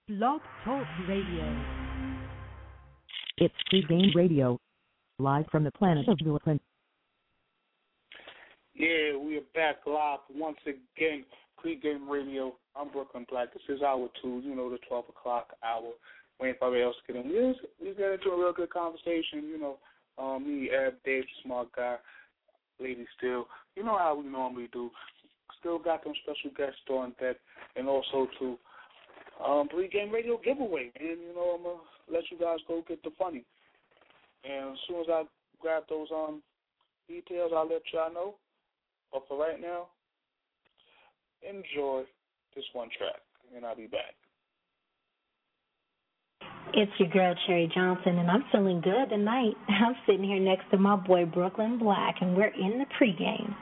Blog Talk Radio. It's Pregame Radio, live from the planet of Brooklyn. Yeah, we are back live once again. Pregame Radio. I'm Brooklyn Black. This is hour 2, the 12 o'clock hour. Waiting for everybody else to get in. We got into a real good conversation, me, Ab, Dave, smart guy, Lady Still. You know how we normally do. Still got them special guests on deck, and also to Pregame Radio giveaway. And, I'm going to let you guys go get the funny. And as soon as I grab those details, I'll let y'all know. But for right now, enjoy this one track, and I'll be back. It's your girl, Cherry Johnson, and I'm feeling good tonight. I'm sitting here next to my boy, Brooklyn Black, and we're in the pregame.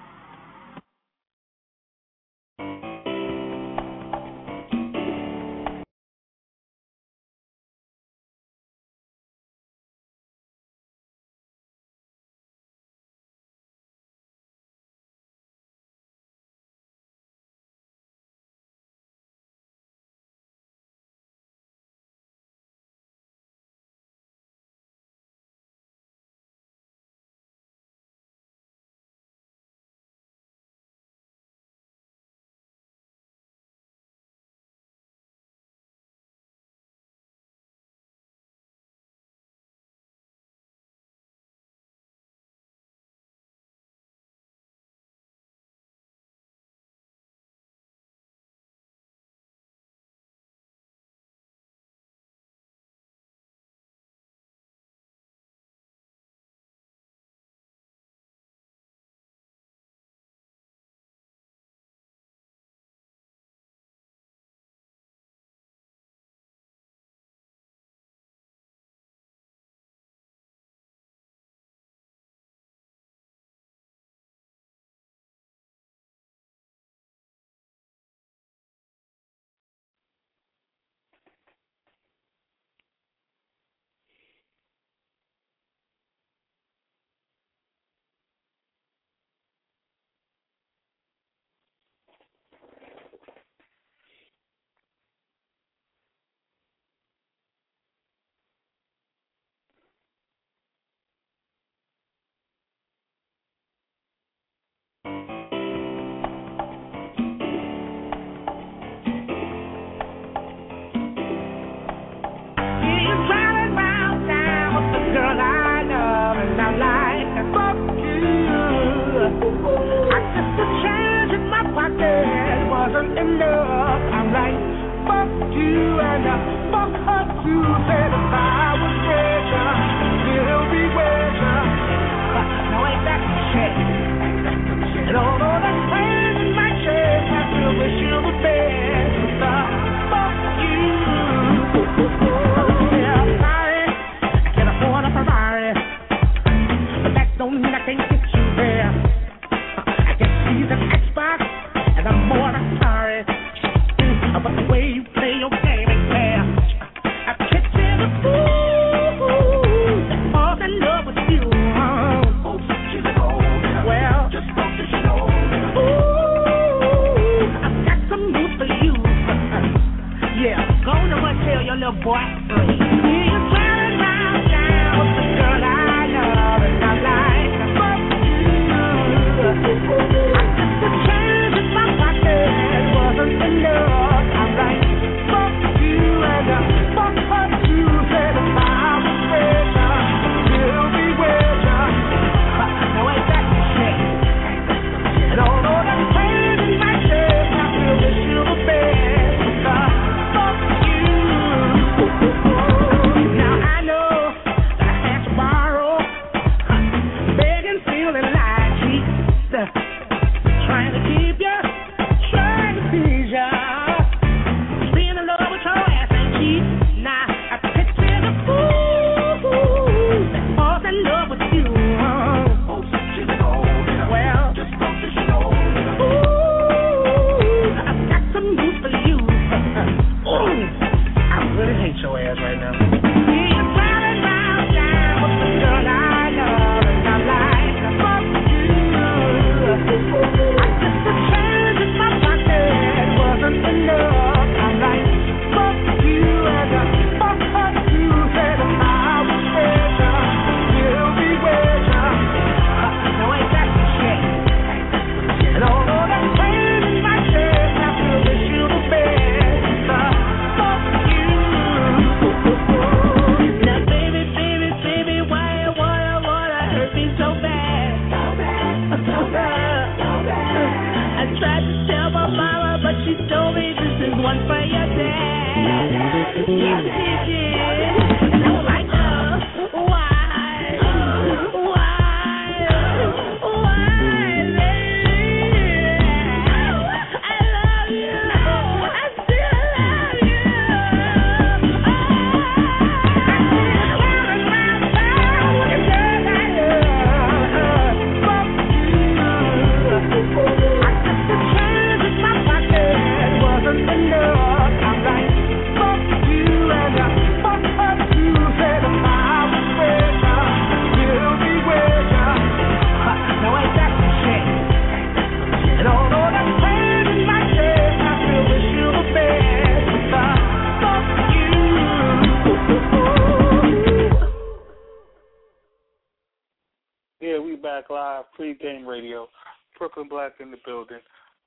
Black Live, pregame radio. Brooklyn Black in the building.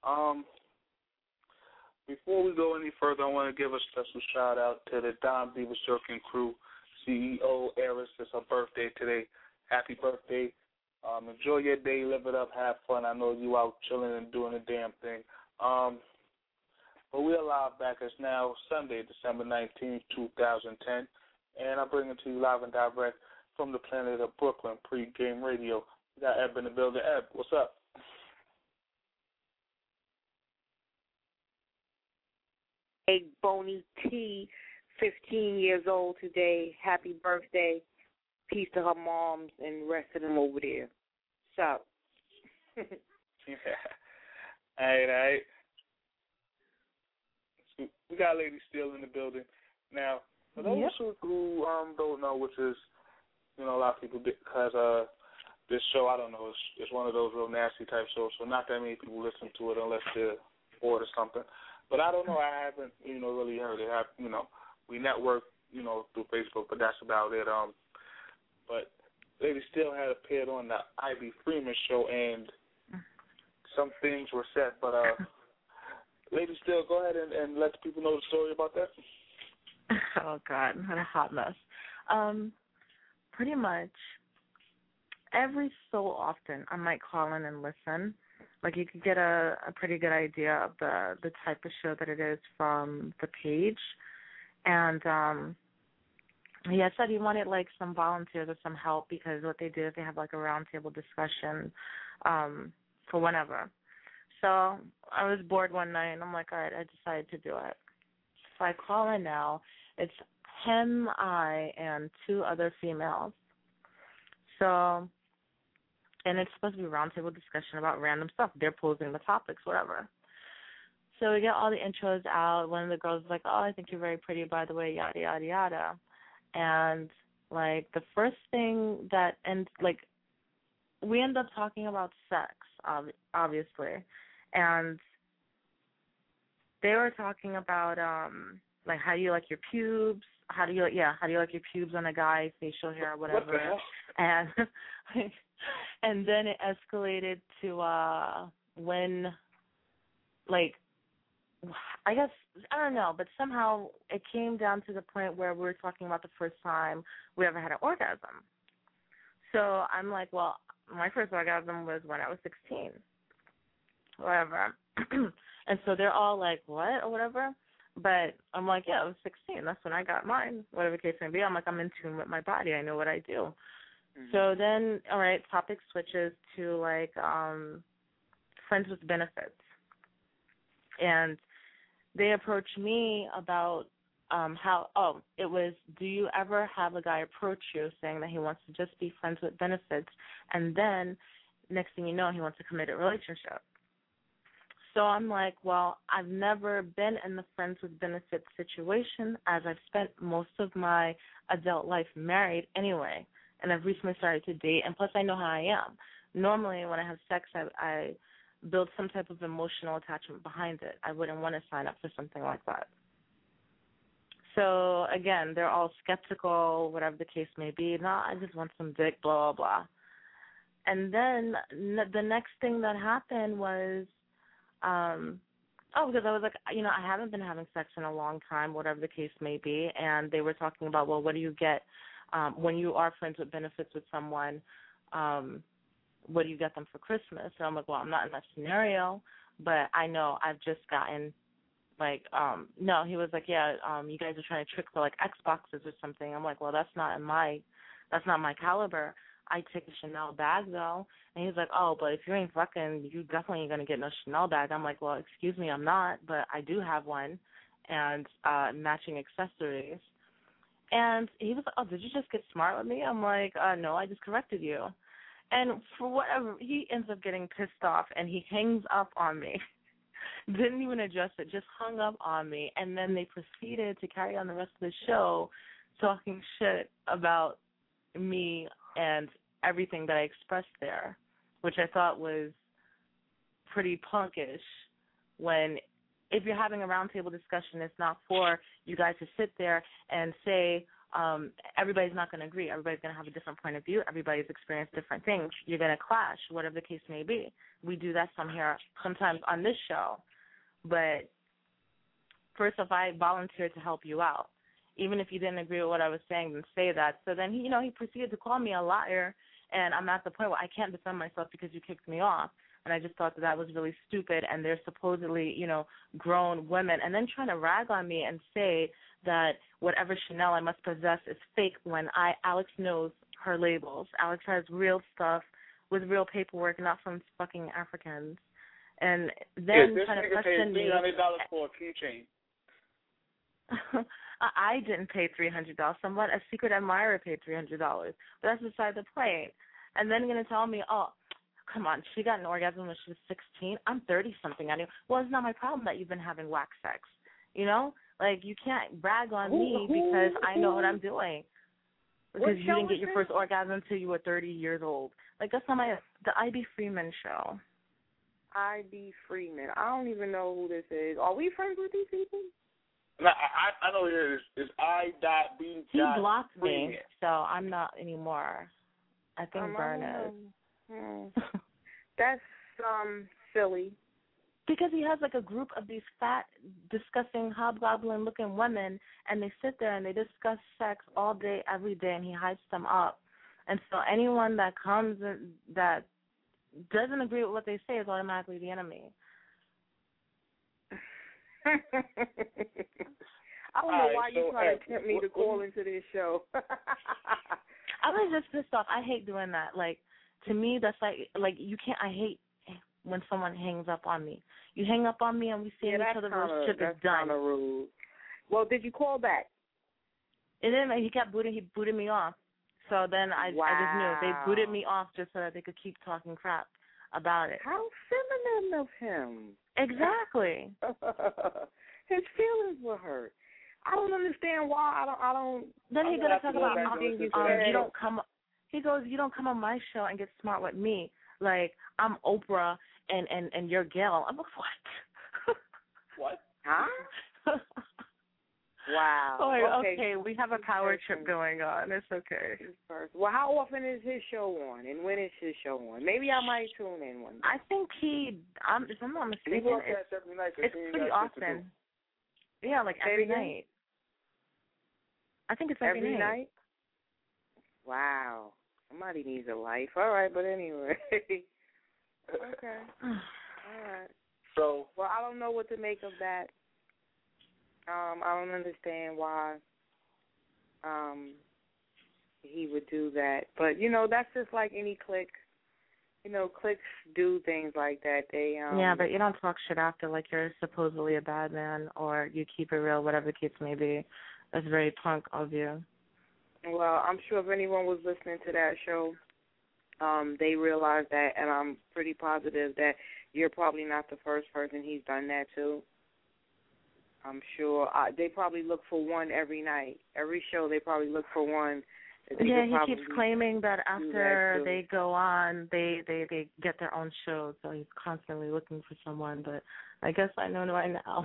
Before we go any further, I want to give a special shout out to the Dom Diva Shirkin crew, CEO Eris. It's her birthday today. Happy birthday. Enjoy your day, live it up, have fun. I know you out chilling and doing the damn thing. But we're live back. It's now Sunday, December 19th, 2010, and I'm bringing to you live and direct from the planet of Brooklyn, pregame radio. We got Eb in the building. Eb, what's up? Hey, Boney T, 15 years old today. Happy birthday. Peace to her moms and the rest of them over there. So. Yeah. All right. So we got Lady Steele in the building. Now, for those who don't know, which is, a lot of people, because this show, I don't know, it's one of those real nasty type shows, so not that many people listen to it unless they're bored or something. But I don't know, I haven't, really heard it. We network, through Facebook, but that's about it. But Lady Steele had appeared on the Ivy Freeman show, and some things were said. But Lady Steele, go ahead and let the people know the story about that. Oh, God, what a hot mess. Pretty much every so often I might call in and listen. Like, you could get a pretty good idea of the type of show that it is from the page. And he had said he wanted, like, some volunteers or some help because what they do is they have, like, a roundtable discussion for whenever. So I was bored one night, and I'm like, all right, I decided to do it. So I call in now. It's him, I, and two other females. So, and it's supposed to be a roundtable discussion about random stuff. They're posing the topics, whatever. So we get all the intros out. One of the girls is like, oh, I think you're very pretty, by the way, yada, yada, yada. And, like, the first thing that, and, like, we end up talking about sex, obviously. And they were talking about, like, how do you like your pubes? How do you like your pubes on a guy, facial hair, whatever. What the hell? And then it escalated to when, like, I guess, I don't know, but somehow it came down to the point where we were talking about the first time we ever had an orgasm. So I'm like, well, my first orgasm was when I was 16, whatever. And so they're all like, what, or whatever. But I'm like, yeah, I was 16. That's when I got mine, whatever the case may be. I'm like, I'm in tune with my body. I know what I do. Mm-hmm. So then, all right, topic switches to, like, friends with benefits. And they approached me about it was, do you ever have a guy approach you saying that he wants to just be friends with benefits, and then next thing you know, he wants a committed relationship? So I'm like, well, I've never been in the friends with benefits situation, as I've spent most of my adult life married anyway, and I've recently started to date, and plus I know how I am. Normally when I have sex, I build some type of emotional attachment behind it. I wouldn't want to sign up for something like that. So, again, they're all skeptical, whatever the case may be. No, I just want some dick, blah, blah, blah. And then the next thing that happened was, because I was like, I haven't been having sex in a long time, whatever the case may be. And they were talking about, well, what do you get when you are friends with benefits with someone? What do you get them for Christmas? And I'm like, well, I'm not in that scenario, but I know I've just gotten, like, no, he was like, yeah, you guys are trying to trick for, like, Xboxes or something. I'm like, well, that's not my caliber. I take a Chanel bag, though. And he's like, oh, but if you ain't fucking, you definitely ain't going to get no Chanel bag. I'm like, well, excuse me, I'm not, but I do have one, and matching accessories. And he was like, oh, did you just get smart with me? I'm like, no, I just corrected you. And for whatever, he ends up getting pissed off, and he hangs up on me. Didn't even address it, just hung up on me. And then they proceeded to carry on the rest of the show talking shit about me and everything that I expressed there, which I thought was pretty punkish when, if you're having a roundtable discussion, it's not for you guys to sit there and say, everybody's not going to agree. Everybody's going to have a different point of view. Everybody's experienced different things. You're going to clash, whatever the case may be. We do that sometimes on this show. But first off, I volunteered to help you out. Even if you didn't agree with what I was saying, then say that. So then, he proceeded to call me a liar, and I'm at the point where I can't defend myself because you kicked me off. And I just thought that was really stupid, and they're supposedly, grown women. And then trying to rag on me and say that whatever Chanel I must possess is fake when Alex knows her labels. Alex has real stuff with real paperwork, not from fucking Africans. And then trying to question me. $300 for a keychain. I didn't pay $300. Someone, a secret admirer, paid $300. But that's beside the point. And then you're going to tell me, oh, come on, she got an orgasm when she was 16. I'm 30-something. Well, it's not my problem that you've been having wax sex. Like, you can't brag on me because I know what I'm doing. Because you didn't get your first orgasm until you were 30 years old. Like, that's not the I.B. Freeman show. I.B. Freeman. I don't even know who this is. Are we friends with these people? No, I know it is. It's I.B. He blocked me, so I'm not anymore. I think Vern is. That's silly. Because he has like a group of these fat, disgusting, hobgoblin-looking women, and they sit there and they discuss sex all day, every day, and he hypes them up. And so anyone that comes that doesn't agree with what they say is automatically the enemy. I don't know why you trying to tempt me to call into this show. I was just pissed off. I hate doing that. Like, to me, that's like you can't. I hate when someone hangs up on me. You hang up on me and we see each other. The ship is done. That's rude. Well, did you call back? And then he booted me off. So then I just knew they booted me off just so that they could keep talking crap about it. How feminine of him. Exactly. His feelings were hurt. I don't understand why. I don't. Then he's gonna talk about you don't come. He goes, you don't come on my show and get smart with me. Like, I'm Oprah and you're Gail. I'm like, what? What? Huh? Wow. Oh, okay, we have a power trip going on. It's okay. Well, how often is his show on, and when is his show on? Maybe I might tune in one day. I think if I'm not mistaken, it's pretty often. Yeah, like every night. I think it's every night. Wow. Somebody needs a life. All right, but anyway. Okay. All right. So. Well, I don't know what to make of that. I don't understand why he would do that. But, that's just like any clique. Cliques do things like that. They Yeah, but you don't talk shit after like you're supposedly a bad man, or you keep it real, whatever the case may be. That's very punk of you. Well, I'm sure if anyone was listening to that show, they realized that, and I'm pretty positive that you're probably not the first person he's done that to. I'm sure they probably look for one every night. Every show they probably look for one. Yeah, he keeps claiming that after they go on, they get their own show, so he's constantly looking for someone. But I guess I know right now.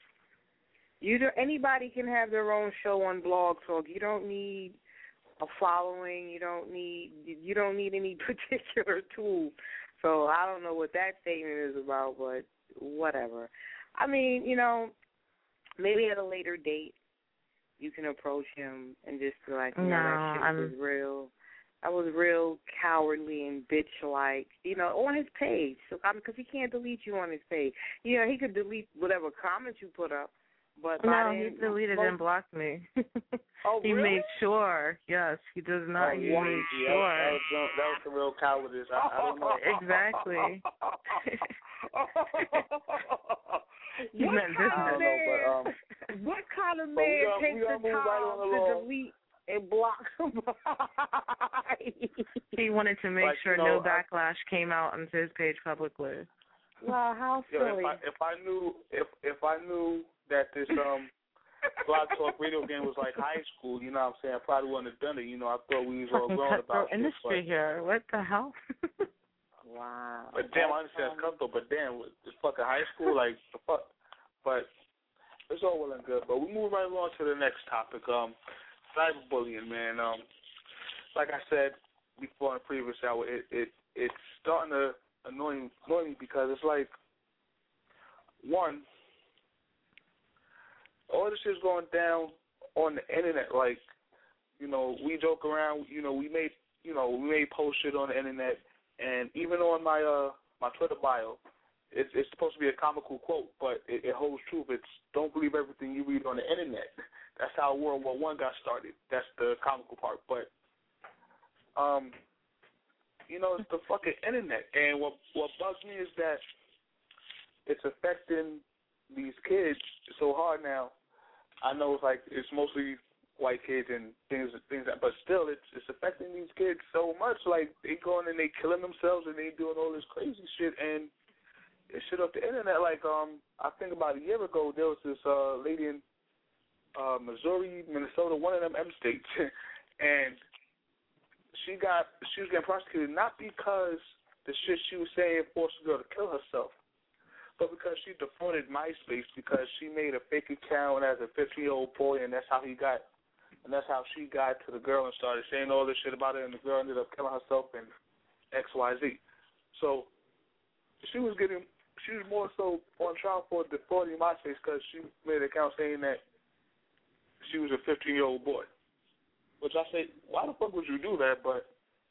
Anybody can have their own show on Blog Talk. You don't need a following. You don't need any particular tool. So I don't know what that statement is about, but whatever. I mean, maybe at a later date you can approach him and just be like, that shit was real. That was real cowardly and bitch-like, on his page. So, because he can't delete you on his page. He could delete whatever comments you put up. But he deleted and blocked me. Oh, he really? made sure. Yes, he does not. He made sure. That was some real cowardice. I don't know. Exactly. What kind of man takes the time to delete and block somebody? He wanted to make sure no backlash came out onto his page publicly. Wow, how silly! If I knew that this Blog Talk radio game was like high school, you know what I'm saying, I probably wouldn't have done it. I thought we was all grown about it. Industry here. What the hell? Wow. But damn, I understand it's cutthroat, but damn, it's fucking high school, like, the fuck. But it's all well and good. But we move right along to the next topic. cyberbullying, man. Like I said before in the previous hour, it's starting to annoy me because it's like, one, all this shit's going down on the internet. Like, you know, we joke around. You know, we made post shit on the internet, and even on my my Twitter bio, it's supposed to be a comical quote, but it holds truth. It's don't believe everything you read on the internet. That's how World War I got started. That's the comical part. But you know, it's the fucking internet, and what bugs me is that it's affecting these kids so hard now. I know it's mostly white kids and things that, but still it's affecting these kids so much. Like, they going and they killing themselves and they doing all this crazy shit, and it's shit off the internet. Like, I think about a year ago there was this lady in Missouri, Minnesota, one of them M states, and she was getting prosecuted not because the shit she was saying forced the girl to kill herself, but because she defrauded MySpace because she made a fake account as a 15-year-old boy, and that's how she got to the girl and started saying all this shit about her, and the girl ended up killing herself and XYZ. So she was more so on trial for defrauding MySpace because she made an account saying that she was a 15-year-old boy. Which I say, why the fuck would you do that? But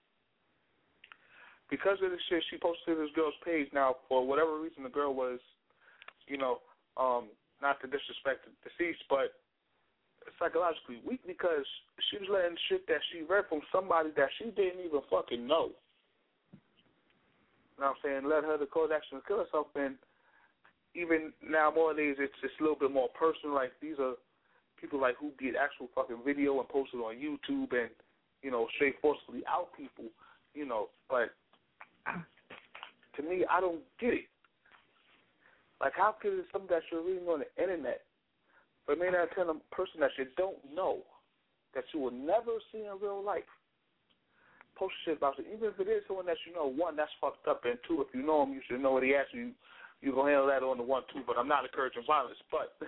because of this shit, she posted to this girl's page. Now, for whatever reason, the girl was, you know, not to disrespect the deceased, but psychologically weak because she was letting shit that she read from somebody that she didn't even fucking know. You know what I'm saying? Led her to cause action to kill herself. And even now, nowadays, it's a little bit more personal. Like, these are people like who get actual fucking video and post it on YouTube and, you know, straight forcefully out people, you know. But to me, I don't get it. Like, how could it something that you're reading on the internet, but may not tell a person that you don't know, that you will never see in real life, post shit about it, even if it is someone that you know? One, that's fucked up, and two, if you know him, you should know what he asked you. You're going to handle that on the 1, 2, but I'm not encouraging violence, but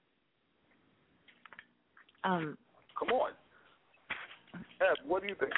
come on. Eb, what do you think?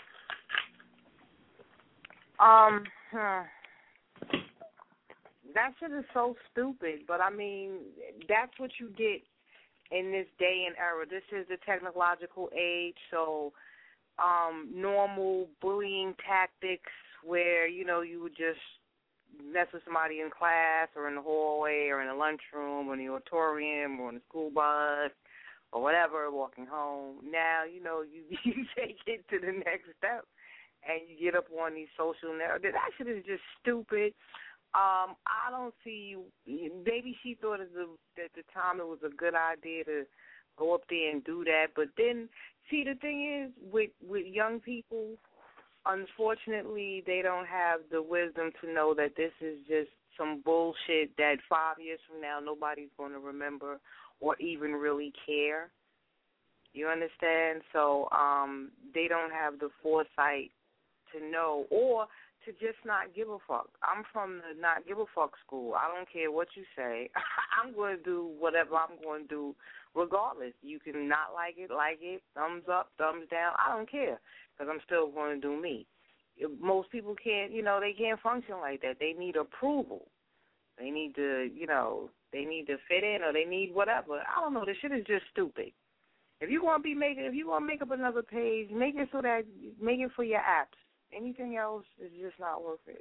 That shit is so stupid, but I mean, that's what you get in this day and era. This is the technological age, so normal bullying tactics where, you know, you would just mess with somebody in class or in the hallway or in the lunchroom or in the auditorium or in the school bus or whatever, walking home. Now, you know, you take it to the next step and you get up on these social narratives. That shit is just stupid. I don't see, maybe she thought at the time it was a good idea to go up there and do that. But then, see, the thing is, with young people, unfortunately, they don't have the wisdom to know that this is just some bullshit that 5 years from now nobody's going to remember or even really care. You understand? So they don't have the foresight to know or to just not give a fuck. I'm from the not give a fuck school. I don't care what you say. I'm going to do whatever I'm going to do regardless. You can not like it, thumbs up, thumbs down. I don't care because I'm still going to do me. Most people can't, you know, they can't function like that. They need approval. They need to, you know, they need to fit in or they need whatever. I don't know. This shit is just stupid. If you want to make up another page, make it for your apps. Anything else is just not worth it.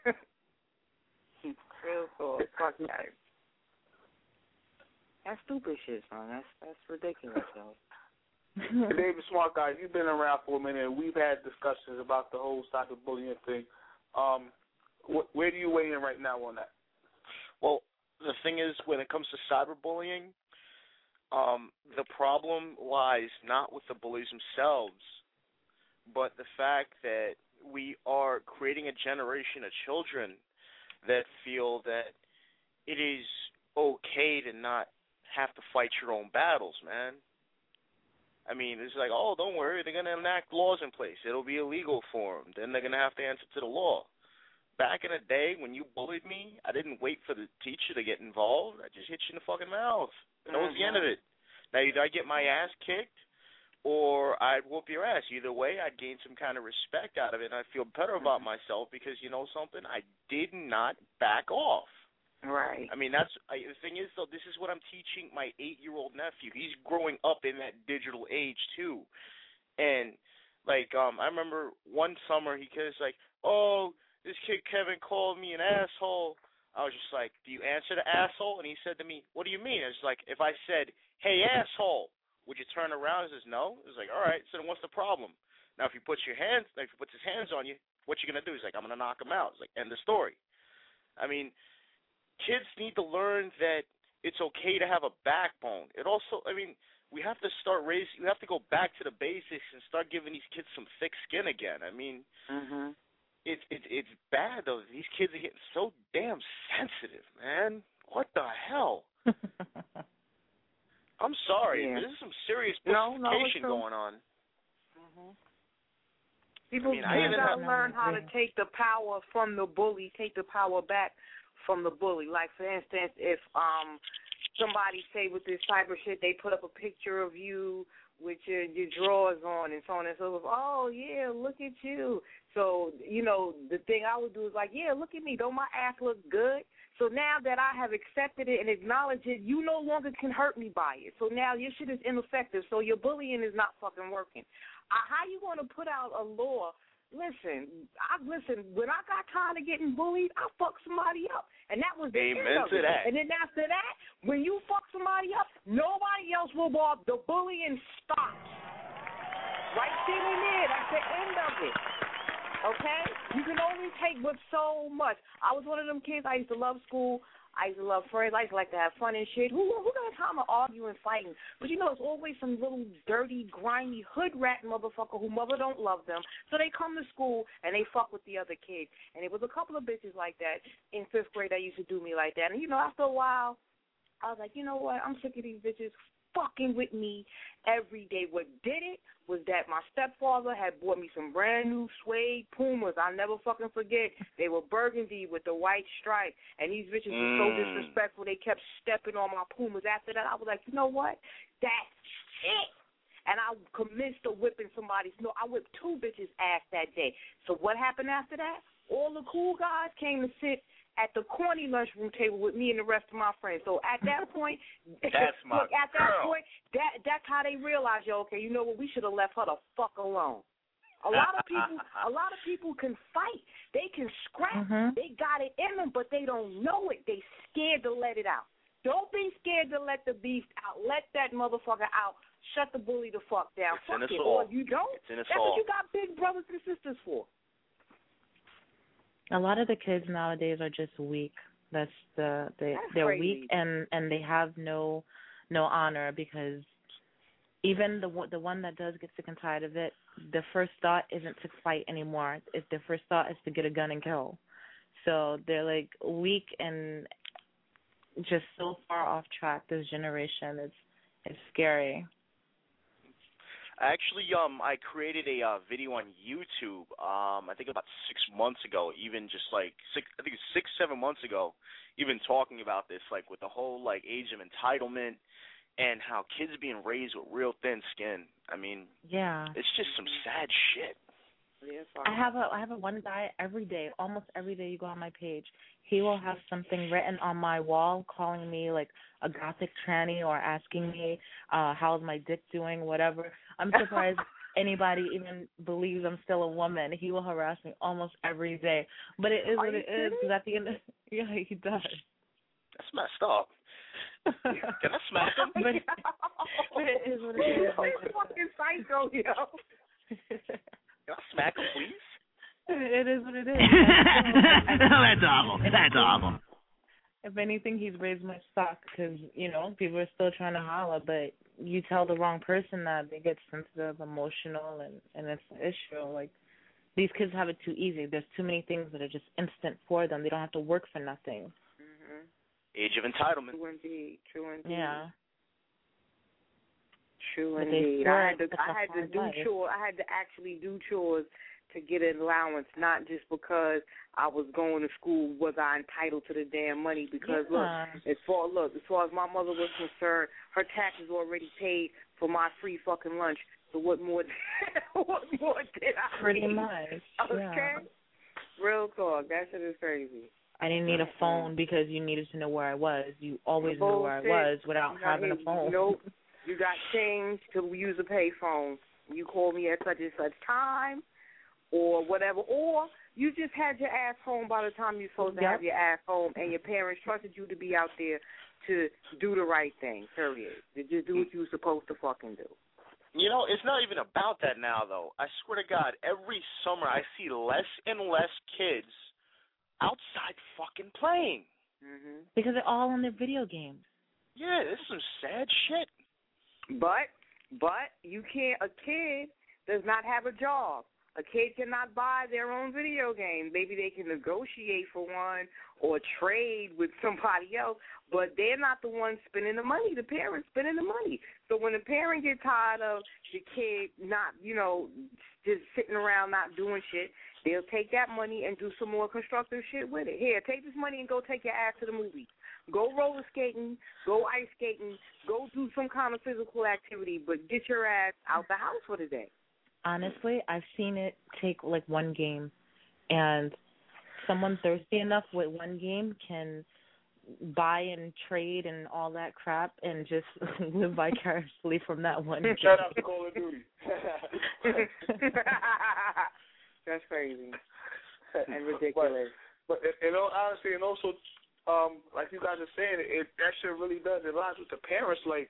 Real talk. Fuck that. That's stupid shit, son. That's ridiculous, though. David Smart Guy, you've been around for a minute. We've had discussions about the whole cyberbullying thing. Where do you weigh in right now on that? Well, the thing is, when it comes to cyberbullying, the problem lies not with the bullies themselves, but the fact that we are creating a generation of children that feel that it is okay to not have to fight your own battles, man. I mean, it's like, oh, don't worry, they're going to enact laws in place. It'll be illegal for them. Then they're going to have to answer to the law. Back in the day when you bullied me, I didn't wait for the teacher to get involved. I just hit you in the fucking mouth. And that was the end of it. Now, either I get my ass kicked or I'd whoop your ass. Either way, I'd gain some kind of respect out of it, and I'd feel better about myself because, you know something, I did not back off. Right. I mean, the thing is, though, this is what I'm teaching my 8-year-old nephew. He's growing up in that digital age, too. And, like, I remember one summer he was like, oh, this kid Kevin called me an asshole. I was just like, do you answer the asshole? And he said to me, what do you mean? It's like, if I said, hey, asshole, would you turn around? He says, no. It's like, all right, so then what's the problem? Now, if he puts his hands on you, what you going to do? He's like, I'm going to knock him out. It's like, end of story. I mean, kids need to learn that it's okay to have a backbone. It also, I mean, we have to we have to go back to the basics and start giving these kids some thick skin again. I mean, it's bad, though. These kids are getting so damn sensitive, man. What the hell? I'm sorry. Yeah. This is some serious pussification going on. People gotta learn how to take the power from the bully, take the power back from the bully. Like, for instance, if somebody say with this cyber shit, they put up a picture of you with your drawers on and so on and so forth. Oh, yeah, look at you. So, you know, the thing I would do is like, yeah, look at me. Don't my ass look good? So now that I have accepted it and acknowledged it, you no longer can hurt me by it. So now your shit is ineffective. So your bullying is not fucking working. How you going to put out a law? Listen, when I got tired of getting bullied, I fucked somebody up. And that was the end of it. And then after that, when you fuck somebody up, nobody else will bother. The bullying stops. Right then and there. That's the end of it. Okay? You can only take but so much. I was one of them kids. I used to love school. I used to love friends. I used to like to have fun and shit. Who got time to argue and fighting? But, you know, it's always some little dirty, grimy, hood rat motherfucker who mother don't love them. So they come to school and they fuck with the other kids. And it was a couple of bitches like that in 5th grade that used to do me like that. And, you know, after a while, I was like, you know what? I'm sick of these bitches fucking with me every day. What did it was that my stepfather had bought me some brand new suede Pumas. I'll never fucking forget. They were burgundy with the white stripe, and these bitches were so disrespectful. They kept stepping on my Pumas. After that, I was like, you know what? That's it. And I commenced to whipping somebody's. No, I whipped 2 bitches' ass that day. So what happened after that? All the cool guys came to sit at the corny lunchroom table with me and the rest of my friends. So at that point, that's that's how they realized, yo, okay, you know what, we should have left her the fuck alone. A lot of people can fight. They can scrap. They got it in them, but they don't know it. They scared to let it out. Don't be scared to let the beast out. Let that motherfucker out. Shut the bully the fuck down. Fuck it. Or if you don't, that's what you got big brothers and sisters for. A lot of the kids nowadays are just weak. They're crazy. weak and they have no honor, because even the one that does get sick and tired of it, the first thought isn't to fight anymore. The first thought is to get a gun and kill. So they're like weak and just so far off track. This generation, it's scary. Actually, I created a video on YouTube. I think about 6 months ago, even just like 6-7 months ago, even talking about this, like with the whole like age of entitlement and how kids are being raised with real thin skin. I mean, yeah, it's just some sad shit. I have a one guy every day, almost every day you go on my page, he will have something written on my wall calling me like a gothic tranny or asking me how's my dick doing, whatever. I'm surprised anybody even believes I'm still a woman. He will harass me almost every day. But it is what it is, because at the end yeah, he does. That's messed up. Can I smack him? But it is what it is. He's fucking psycho, yo. Can I smack him, please? It is what it is. That's awful. That's awful. If anything, he's raised my stock, because, you know, people are still trying to holler, but you tell the wrong person that, they get sensitive, emotional, and it's an issue. Like, these kids have it too easy. There's too many things that are just instant for them. They don't have to work for nothing. Age of entitlement. True indeed. Yeah. True indeed. I had to do chores. I had to actually do chores to get an allowance, not just because I was going to school, was I entitled to the damn money. Because look, as far as my mother was concerned, her taxes already paid for my free fucking lunch. So what more? What more did I? Pretty need? much. Okay. Yeah. Real talk. That shit is crazy. I didn't need a phone because you needed to know where I was. You always knew where I was without having a phone. Nope. You got change to use a pay phone. You call me at such and such time or whatever. Or you just had your ass home by the time you're supposed to have your ass home, and your parents trusted you to be out there to do the right thing, period. To just do what you were supposed to fucking do. You know, it's not even about that now, though. I swear to God, every summer I see less and less kids outside fucking playing. Mm-hmm. Because they're all on their video games. Yeah, this is some sad shit. But you can't. A kid does not have a job. A kid cannot buy their own video game. Maybe they can negotiate for one or trade with somebody else, but they're not the ones spending the money. The parents spending the money. So when the parent gets tired of the kid not, just sitting around not doing shit, they'll take that money and do some more constructive shit with it. Here, take this money and go take your ass to the movies. Go roller skating, go ice skating, go do some kind of physical activity, but get your ass out the house for the day. Honestly, I've seen it take like one game, and someone thirsty enough with one game can buy and trade and all that crap and just live vicariously from that one game. Shout out to Call of Duty. That's crazy and ridiculous. But in all honesty, and also, like you guys are saying, that shit really does. It lies with the parents. Like,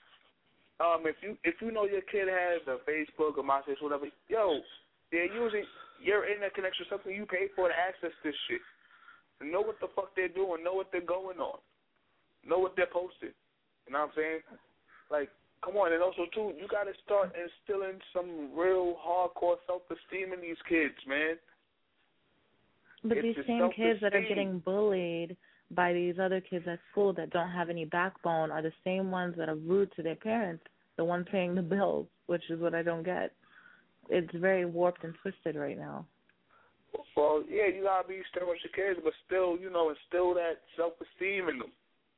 if you know your kid has a Facebook or MySpace, whatever, they're using your internet connection, something you pay for to access this shit. Know what the fuck they're doing. Know what they're going on. Know what they're posting. You know what I'm saying? Like, come on. And also, too, you got to start instilling some real hardcore self-esteem in these kids, man. But these same kids that are getting bullied by these other kids at school that don't have any backbone are the same ones that are rude to their parents, the ones paying the bills, which is what I don't get. It's very warped and twisted right now. Well, yeah, you got to be stern with your kids, but still, instill that self-esteem in them.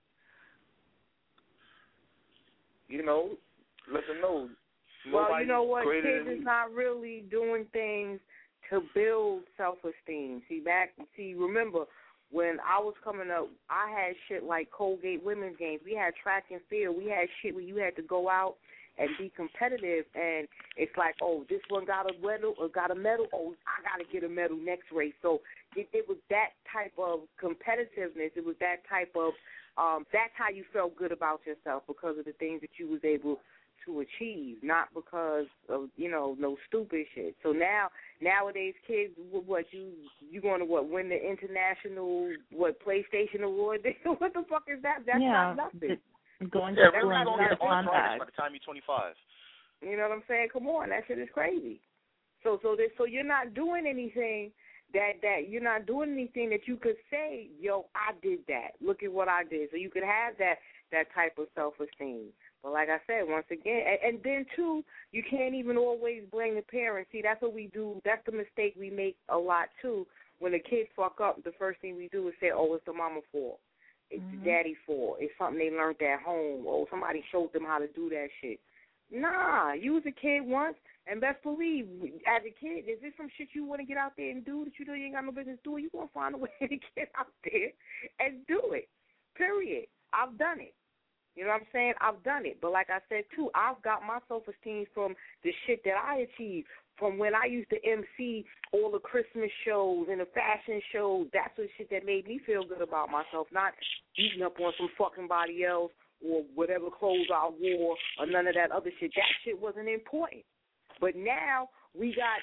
Let them know. Well, you know what? Kids is not really doing things to build self-esteem. Remember, when I was coming up, I had shit like Colgate women's games. We had track and field. We had shit where you had to go out and be competitive, and it's like, oh, this one got a medal. Oh, I got to get a medal next race. So it was that type of competitiveness. It was that type of, that's how you felt good about yourself, because of the things that you was able to achieve, not because of, no stupid shit. So nowadays kids, you going to win the international PlayStation award? What the fuck is that? That's not nothing. Going to school and get by the time you're 25. You know what I'm saying? Come on, that shit is crazy. So you're not doing anything that you're not doing anything that you could say, yo, I did that. Look at what I did. So you could have that type of self-esteem. But like I said, once again, and then, too, you can't even always blame the parents. See, that's what we do. That's the mistake we make a lot, too. When the kids fuck up, the first thing we do is say, oh, it's the mama's fault. It's the daddy's fault. It's something they learned at home. Or somebody showed them how to do that shit. Nah, you was a kid once, and best believe, as a kid, is there some shit you want to get out there and do that you know you ain't got no business doing? You're going to find a way to get out there and do it, period. I've done it. You know what I'm saying? I've done it. But like I said, too, I've got my self-esteem from the shit that I achieved, from when I used to MC all the Christmas shows and the fashion shows. That's the shit that made me feel good about myself, not beating up on some fucking body else or whatever clothes I wore or none of that other shit. That shit wasn't important. But now we got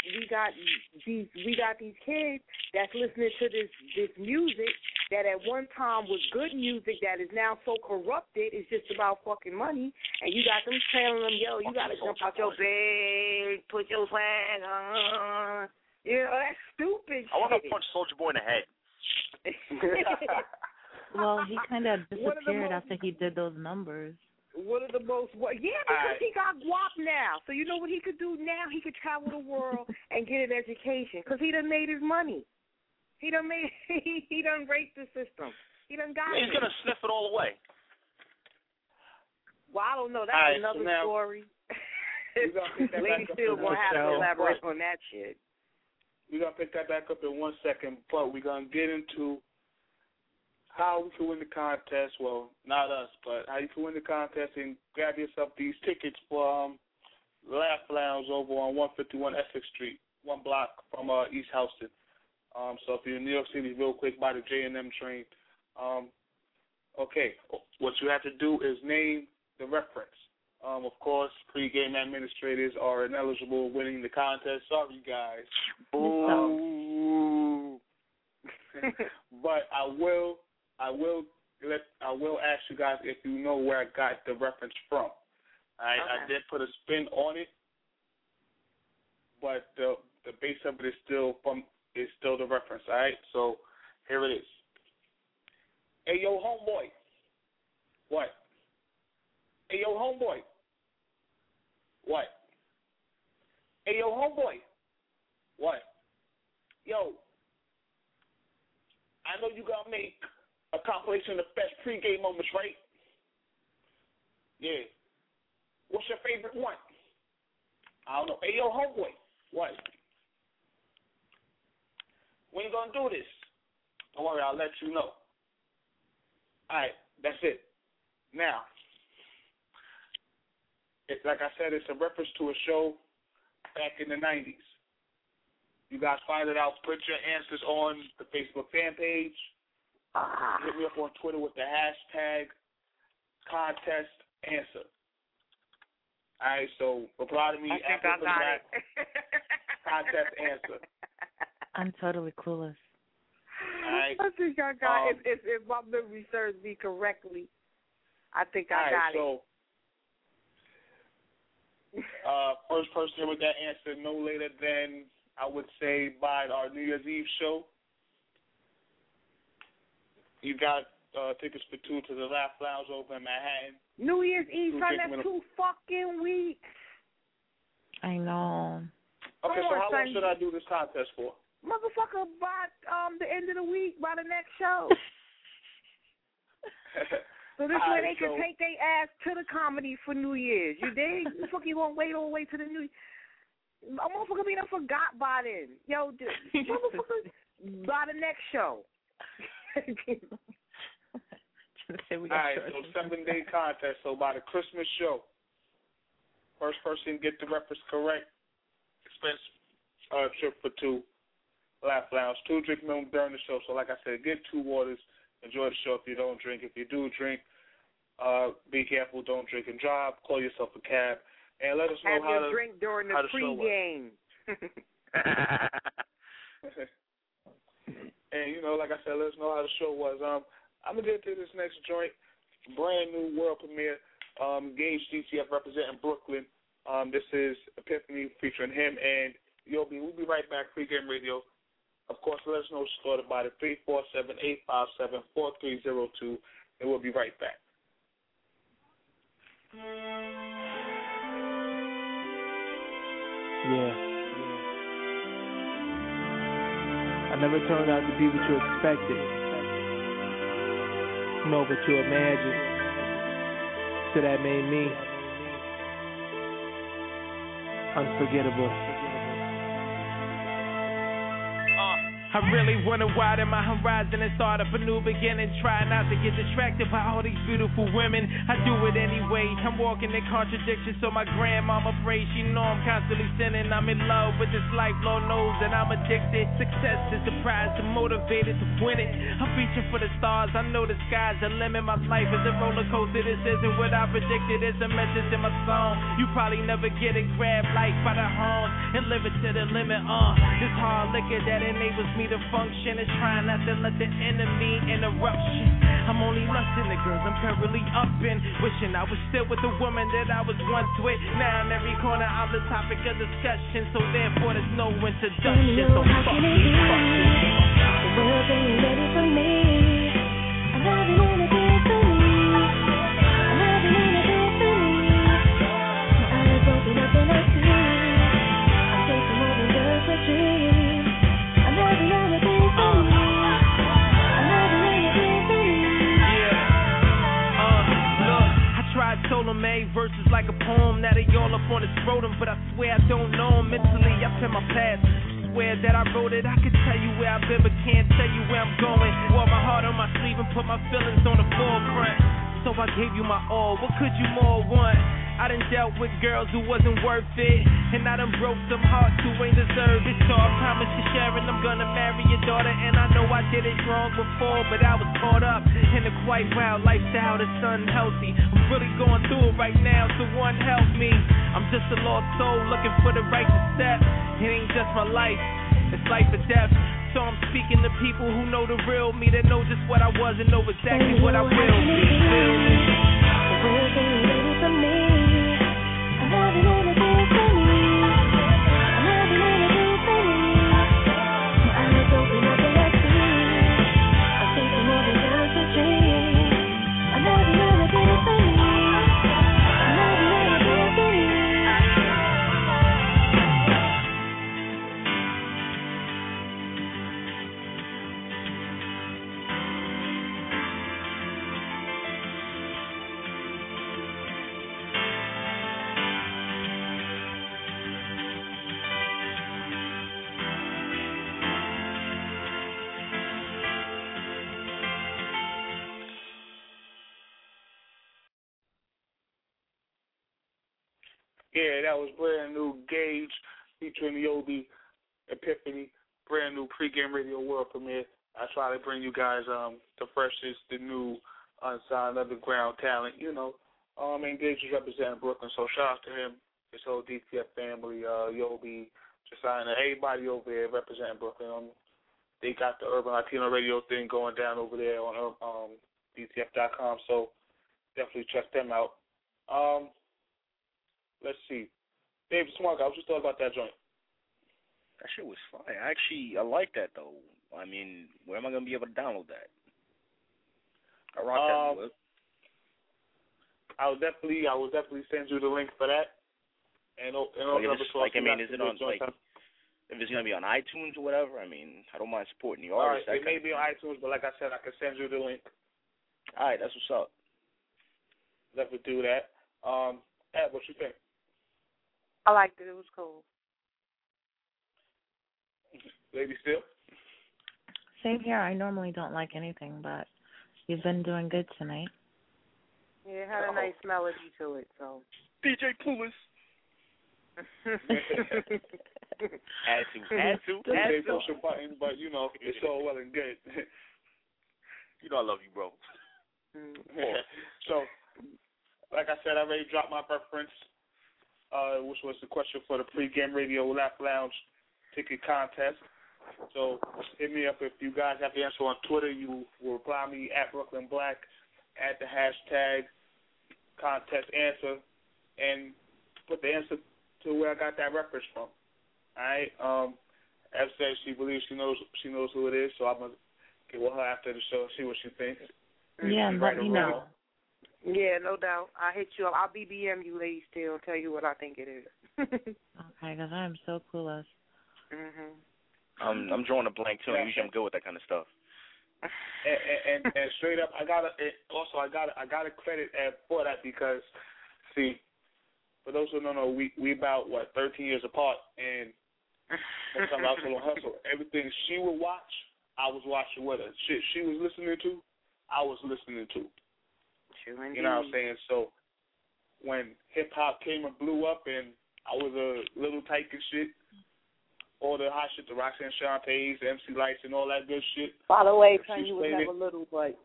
these kids that's listening to this music that at one time was good music that is now so corrupted. It's just about fucking money, and you got them telling them, yo, you gotta jump out your bed, put your flag on. That's stupid. I want to punch Soulja Boy in the head. Well, he kind of disappeared after he did those numbers. One of the most, because he got guap now. So you know what he could do now? He could travel the world and get an education because he done made his money. He done raped the system. He done got it. He's going to sniff it all away. Well, I don't know. That's right, another so now, story. Lady still gonna have to elaborate on that shit. We're gonna pick that back up in 1 second, but we're gonna get into how we can win the contest. Well, not us, but how you can win the contest and grab yourself these tickets for Laugh Lounge over on 151 Essex Street, 1 block from East Houston. So if you're in New York City, real quick, by the J&M train. Okay, what you have to do is name the reference. Of course, pre-game administrators are ineligible winning the contest. Sorry, guys. Boo. But I will ask you guys if you know where I got the reference from. All right, okay. I did put a spin on it, but the base of it is still the reference. All right, so here it is. Hey, yo, homeboy. What? Hey, yo, homeboy. What? Hey, yo, homeboy. What? Yo, I know you gonna make a compilation of the best pregame moments, right? Yeah. What's your favorite one? I don't know. Hey, yo, homeboy. What? When you gonna do this? Don't worry, I'll let you know. All right, that's it. Now, it's like I said, it's a reference to a show back in the 90s. You guys find it out. Put your answers on the Facebook fan page. Hit me up on Twitter with the hashtag contest answer. All right, so reply to me after the contest answer. I'm totally clueless. All right. I think I got it. If my memory serves me correctly, I think I got it. First person with that answer no later than, I would say, by our New Year's Eve show. You got tickets for 2 to the Laugh Lounge over in Manhattan. New Year's Eve, son, that's 2 fucking weeks. I know. Okay, so how long should I do this contest for? Motherfucker, by the end of the week, by the next show. So this way they can take their ass to the comedy for New Year's. You dig? Motherfucker, you gonna wait all the way to the New Year? Motherfucker be done forgot by then. Yo, motherfucker, by the next show. All right, so 7-day contest. So by the Christmas show, first person get the reference correct, expense trip for 2, Laugh Lounge, 2 drink minimum during the show. So like I said, get 2 waters, enjoy the show if you don't drink. If you do drink, be careful, don't drink and drive, call yourself a cab, and let us know how to drink during the pregame. And, you know, like I said, let us know how the show was. I'm going to get to this next joint, brand new world premiere, Gage DCF representing Brooklyn. This is Epiphany featuring him and Yobi. We'll be right back, Pregame Radio. Of course, let us know what you thought about it, 347-857-4302, and we'll be right back. Yeah. I never turned out to be what you expected. Nor what you imagined. So that made me unforgettable. I really wanna widen my horizon and start up a new beginning. Try not to get distracted by all these beautiful women. I do it anyway. I'm walking in contradiction, so my grandmama prays. She know I'm constantly sinning. I'm in love with this life, Lord knows that I'm addicted. Success is the prize, I'm motivated to win it. I'm reaching for the stars, I know the sky's the limit. My life is a roller coaster, this isn't what I predicted. It's a message in my song. You probably never get it. Grab life by the horns and live it to the limit. This hard liquor that enables me to function is trying not to let the enemy interrupt shit. I'm only lusting the girls I'm currently up in, wishing I was still with the woman that I was once with. Now in every corner I'm the topic of discussion, so therefore there's no introduction. So fuck it. The world ain't ready for me. I'm having anything for me. I'm having anything for me. My eyes open up and I see. I'm taking more than just a dream. wrote them, but I swear I don't know them. Mentally, I'm in my past. Swear that I wrote it. I could tell you where I've been, but can't tell you where I'm going. Wore my heart on my sleeve and put my feelings on the forefront. So I gave you my all. What could you more want? I done dealt with girls who wasn't worth it, and I done broke some hearts who ain't deserve it. So I promise you, Sharon, I'm gonna marry your daughter. And I know I did it wrong before, but I was caught up in a quite wild lifestyle that's unhealthy. I'm really going through it right now, so one help me. I'm just a lost soul looking for the right step. It ain't just my life, it's life or death. So I'm speaking to people who know the real me, that know just what I was and know exactly what I will be. Feel me? The world ain't ready for me. I'm having anything for me. I'm having anything for me. My eyes open up and I see. I'm thinking more than just a dream. I'm having anything for me. I'm having anything for me. Yeah, that was brand new Gage featuring the Obi Epiphany, brand new pregame radio world premiere. I try to bring you guys the freshest, the new, unsigned underground talent. You know, and Gage is representing Brooklyn, so shout out to him, his whole DTF family, Yobi, Josiah, everybody over there representing Brooklyn. They got the Urban Latino Radio thing going down over there on DTF.com, so definitely check them out. Let's see. David Smart, what you thought about that joint? That shit was fire. I like that, though. I mean, where am I going to be able to download that? I rock that. I will definitely send you the link for that. And is it on, like, if it's going to be on iTunes or whatever, I mean, I don't mind supporting the all artist. Right, it may be on iTunes, but like I said, I can send you the link. All right, that's what's up. Definitely do that. Ed, what you think? I liked it. It was cool. Lady Still? Same here. I normally don't like anything, but you've been doing good tonight. Yeah, it had a nice melody to it, so. DJ Clueless. Had to. Push a button, but, you know, it's all well and good. You know I love you, bro. So, like I said, I already dropped my preference, which was the question for the pregame radio Laugh Lounge ticket contest. So hit me up if you guys have the answer on Twitter. You will reply me at Brooklyn Black, add the hashtag contest answer, and put the answer to where I got that reference from. All right. Ev says she believes she knows who it is, so I'm gonna get with her after the show and see what she thinks. Yeah, and let me know. Yeah, no doubt. I'll hit you up. I'll BBM you, Lady Still, and tell you what I think it is. Okay, because I'm so clueless. I'm drawing a blank too. Usually I'm good with that kind of stuff. And straight up, I gotta credit Ed for that because, see, for those who don't know, we about 13 years apart, and sometimes I was on hustle. Everything she would watch, I was watching with her. Shit she was listening to, I was listening to. You know what I'm saying? So when hip hop came and blew up, and I was a little tyke and shit, all the hot shit, the Roxanne Shantays, the MC Lights, and all that good shit. By the way, son, you was never little, but.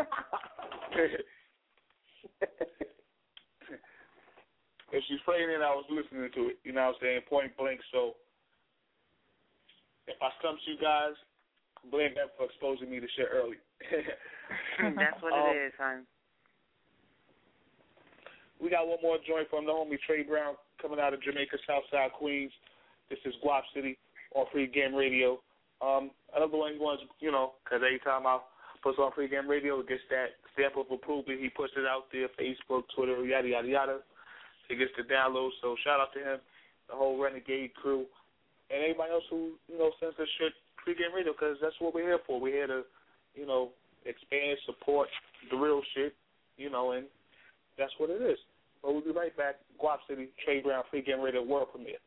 If she's playing it, I was listening to it. You know what I'm saying? Point blank. So if I stumped you guys, blame them for exposing me to shit early. That's what it is, son. We got one more joint from the homie Trey Brown coming out of Jamaica, Southside Queens. This is Guap City on Pregame Radio. Another one he wants, you know, because every time I put on Pregame Radio, it gets that stamp of approval. He puts it out there, Facebook, Twitter, yada, yada, yada. He gets the download. So shout out to him, the whole Renegade crew, and anybody else who, you know, sends us shit Pregame Radio, because that's what we're here for. We're here to, you know, expand, support the real shit, you know, and that's what it is. But we'll be right back. Guap City, Trey Brown, Pregame Radio World Premiere.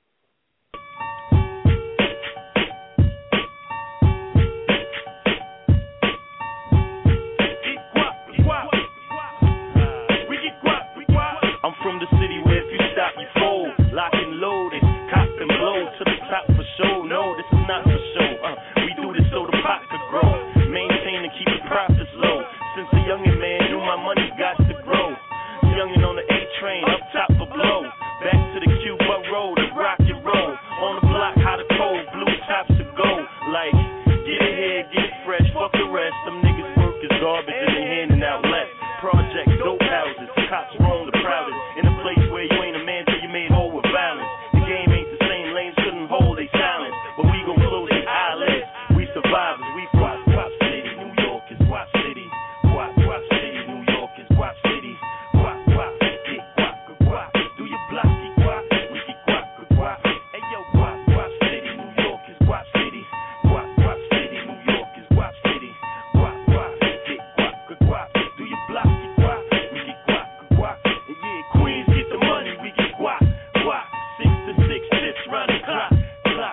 I'm from the city where if you stop, you fold. Lock and loaded, cop and blow to the top for show. No, this is not for show. We do this so the pot could grow. Maintain and keep the profits low. Since a youngin' man knew my money got to grow. Youngin' on the A train, up top for blow. Back to the Cuba road, and rock and roll. On the block, hot or cold, blue tops to go. Like, get it here, get it fresh, fuck the rest. Them niggas work is garbage and they handing out less. Project, dope houses, cops roam the proudest. In a place where you ain't a man till you made whole with violence. The game ain't the same, lanes couldn't hold they silence. But we gon' close the eyelids. We survivors, we Guap, Guap City, New York is Guap City. Guap, Guap City, New York is Guap City. Guap, Guap, get Guap, Guap. Do your block, get Guap, we get Guap, Guap. Hey yo, Guap, Guap City, New York is Guap City. Guap, Guap City, New York is Guap City. Guap, Guap, get Guap, Guap. Do your block, get Guap, we get Guap, Guap. And yeah, Queens get the money, we get Guap, Guap. 6 to 6 tips round the clock. Clock,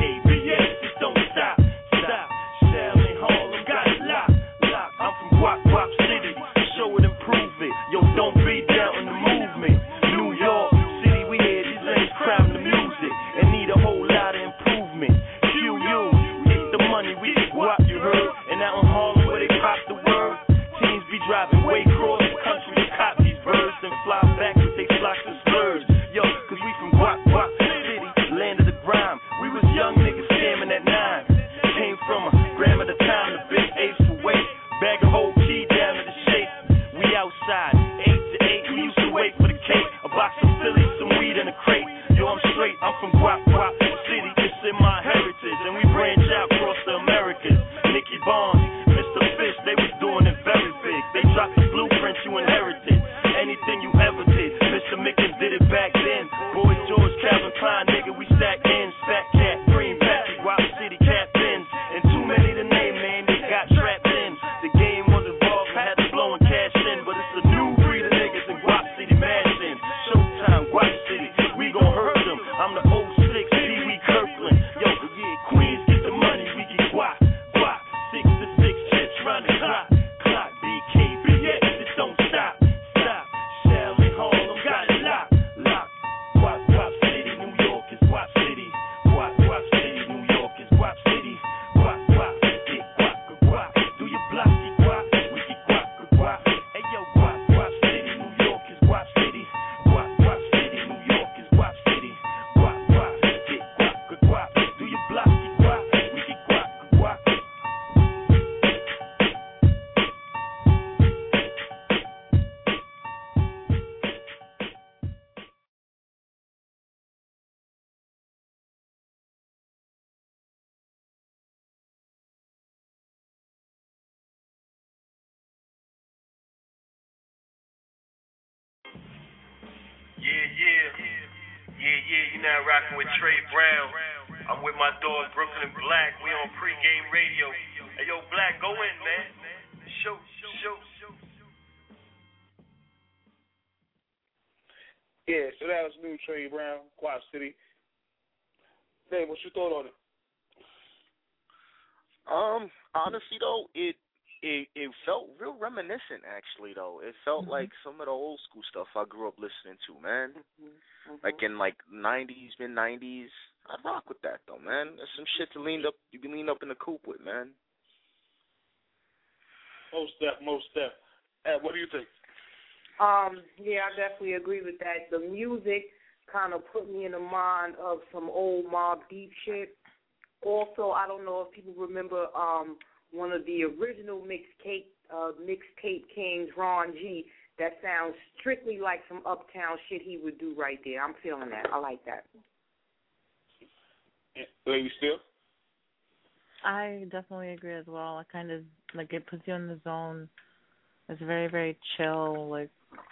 BKBS, just don't stop. Stop, Shaolin Harlem, got it locked. Lock, I'm from Guap, Guap City. Show it and prove it. Yo, don't be down in the movement. New York City, we hear these lanes crowding the music and need a whole lot of improvement. QU, get the money, we get Guap, you heard. And out in Harlem where they pop the word, teams be driving way across the country to cop these birds and fly back with they flocks and slurs. Yo, cause we from Guap, Guap City, land of the grime. We was young niggas scamming at 9. Came from a gram at a time, the big apes for weight. Bag a whole key down to the shape. We outside, 8 to 8, we used to wait for the cake. A box of Phillies, some weed in a crate. Yo, I'm straight, I'm from Guap, Guap City. It's in my heritage, and we branch out across the Americas. Nicky Barnes, Mr. Fish, they was doing it very big. They dropped the blueprint you inherited. Anything you ever did, Mr. Mickens did it back then. Boy George, Calvin Klein, nigga, we stack ends. Fat Cat, Green Pappy, Guap City captains. And too many to name, man, they got trapped in. The game was involved, I had to blow and cash in. But it's a new breed of niggas in Guap City mashing. Showtime, Guap City, we gon' hurt them. I'm the 06 Pee Wee Kirkland. Yo, yeah, Queens get the money, we get Guap, Guap. 6 to 6 chips round the clock. Clock, BKBS, just don't stop. Stop, Shaolin Harlem, got it locked. Lock, Guap, Guap City, New York is Guap City. Guap, Guap City, New York is Guap City. Guap, Guap, get Guap, Guap. Do your block, get Guap, we get Guap, Guap. Hey yo, Guap, Guap City, New York is Guap City. Guap, Guap City, New York is Guap City. Guap, Guap, get Guap, Guap. Do your block, get Guap, we get Guap, Guap. Yeah, you're now rocking with Trey Brown. I'm with my dog Brooklyn Black. We on Pregame Radio. Hey, yo, Black, go in, man. Show. Yeah, so that was new Trey Brown, Guap City. Dave, what's your thought on it? Honestly though, it felt real reminiscent. Actually though, it felt like some of the old school stuff I grew up listening to, man. Like in like '90s, mid '90s. I'd rock with that though, man. There's some shit to you can lean up in the coupe with, man. Most step. Ed, what do you think? Yeah, I definitely agree with that. The music kind of put me in the mind of some old Mobb Deep shit. Also, I don't know if people remember one of the original mixtape kings, Ron G. That sounds strictly like some uptown shit he would do right there. I'm feeling that. I like that. Lady Still? I definitely agree as well. I kind of, like, it puts you in the zone. It's very, very chill, like.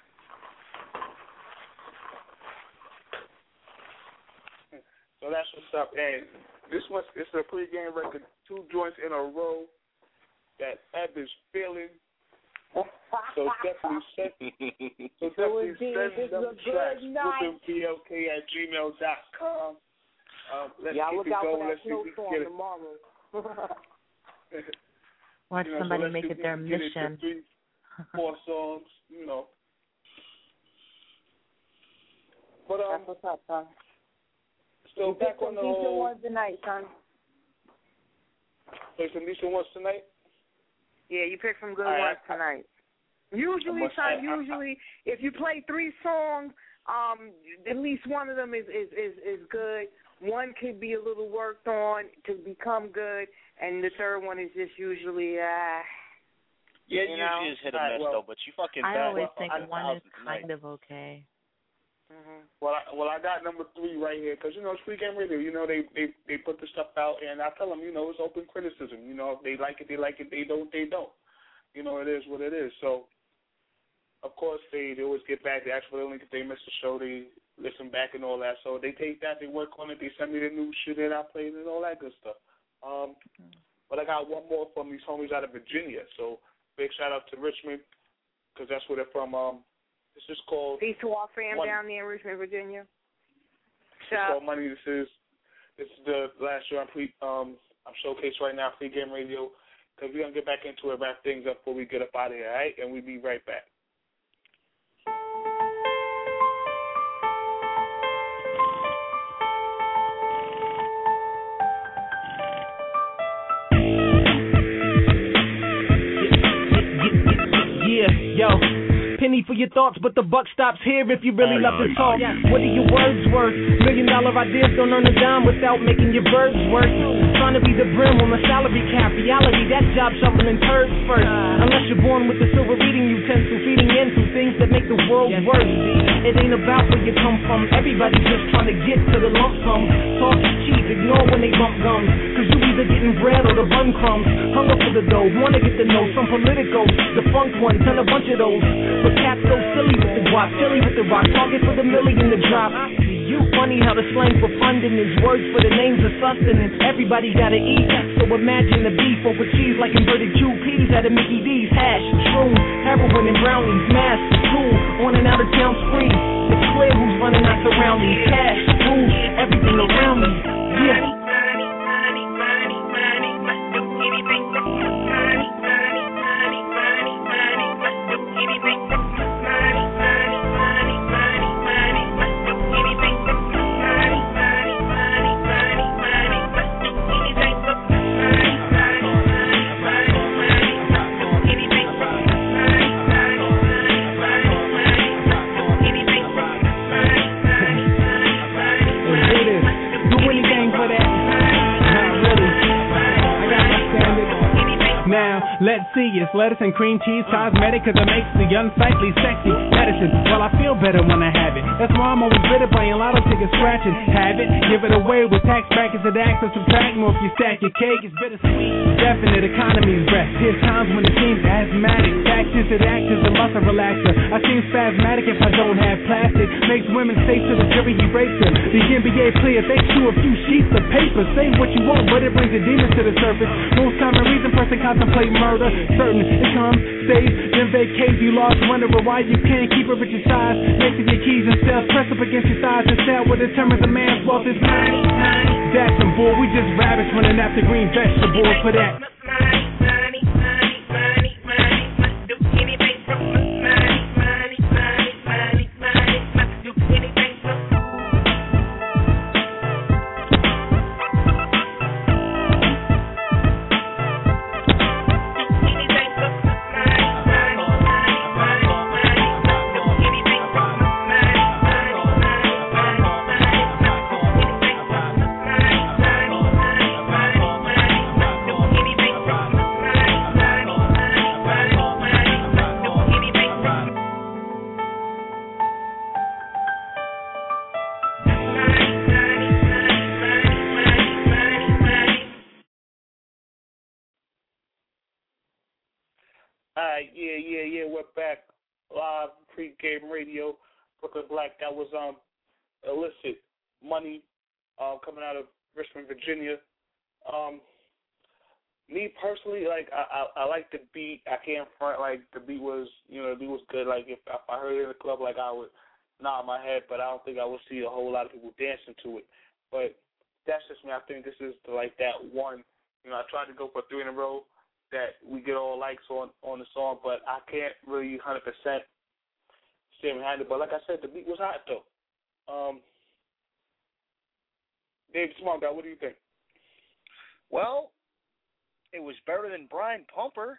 So that's what's up. And it's a pregame record, 2 joints in a row that Eb is feeling. So definitely send them tracks. BookingBLK@gmail.com. Let's Y'all keep look it out going. for that Let's see if we can snowstorm get it. tomorrow. Watch somebody so make it their mission. 3-4 songs, But That's what's up, son. So you back pick some on the decent whole. ones tonight, son. Play some decent ones tonight. Yeah, you pick some good ones tonight. Usually, son. Usually, if you play 3 songs, at least one of them is good. One could be a little worked on to become good, and the third one is just usually usually is hit or miss though. But you fucking. I always think one is kind of okay. Mm-hmm. Well, I got number 3 right here because it's Pregame Radio. They put the stuff out, and I tell them, it's open criticism. If they like it, they like it. They don't, they don't. It is what it is. So, of course, they always get back. They ask for the link if they miss the show. They listen back and all that. So they take that, they work on it. They send me the new shit that I played and all that good stuff. But I got one more from these homies out of Virginia. So big shout out to Richmond because that's where they're from. This is called. Peace to our fam down there in Richmond, Virginia. It's called Money. This is the last show I'm showcased right now, Pregame Radio, because we're gonna get back into it, wrap things up before we get up out of here, all right? And we'll be right back. Yo, penny for your thoughts, but the buck stops here if you really love to talk. What are your words worth? $1 million ideas don't earn a dime without making your birds work. Trying to be the brim on the salary cap. Reality, that job shoveling turds first. Unless you're born with the silver eating utensil, feeding into things that make the world worse. It ain't about where you come from. Everybody's just trying to get to the lump sum. Talk is cheap, ignore when they bump gums. Cause you either getting bread or the bun crumbs. Hunger for the dough, wanna get to know some politicos. The funk ones and a bunch of those. But cats so silly with the guap, silly with the rock. Target for the million to drop. You funny how the slang for funding is words for the names of sustenance. Everybody gotta eat, so imagine the beef over cheese like inverted QPs at a Mickey D's. Hash, shrooms, heroin and brownies, mass, school, on and out of town spree. It's clear who's running our surroundings. Cash, food, everything around me. Yeah. Let's see, it's lettuce and cream cheese, cosmetic, cause it makes the unsightly sexy medicine. Well, I feel better when I have it. That's why I'm always bitter, playing lotto tickets, scratching. Have it, give it away with tax brackets that act or subtract more if you stack your cake. It's bittersweet, definite economy's best. Here's times when it seems asthmatic. Factors that act as a muscle relaxer. I seem spasmatic if I don't have plastic. Makes women safe to the jury, he rapes her. The NBA player thanks to a few sheets of paper. Say what you want, but it brings the demons to the surface. Most common reason person contemplate murder. Certain it comes, stays, then vacates. You lost, wondering why you can't keep it with your size. Next to your keys and cells, press up against your thighs and sell what determines a man's wealth is money. That's some bull, we just rabbits running after green vegetables for that. Yeah, we're back live, Pregame Radio, Brooklyn Black. That was Illicit Money, coming out of Richmond, Virginia. Me personally, like I like the beat. I can't front like the beat was good. Like if I heard it in the club, like I would nod my head, but I don't think I would see a whole lot of people dancing to it. But that's just me. I think this is like that one. I tried to go for 3 in a row that we get all likes on the song, but I can't really 100% say behind it. But like I said, the beat was hot though. Dave Smart Guy, what do you think? Well, it was better than Brian Pumper.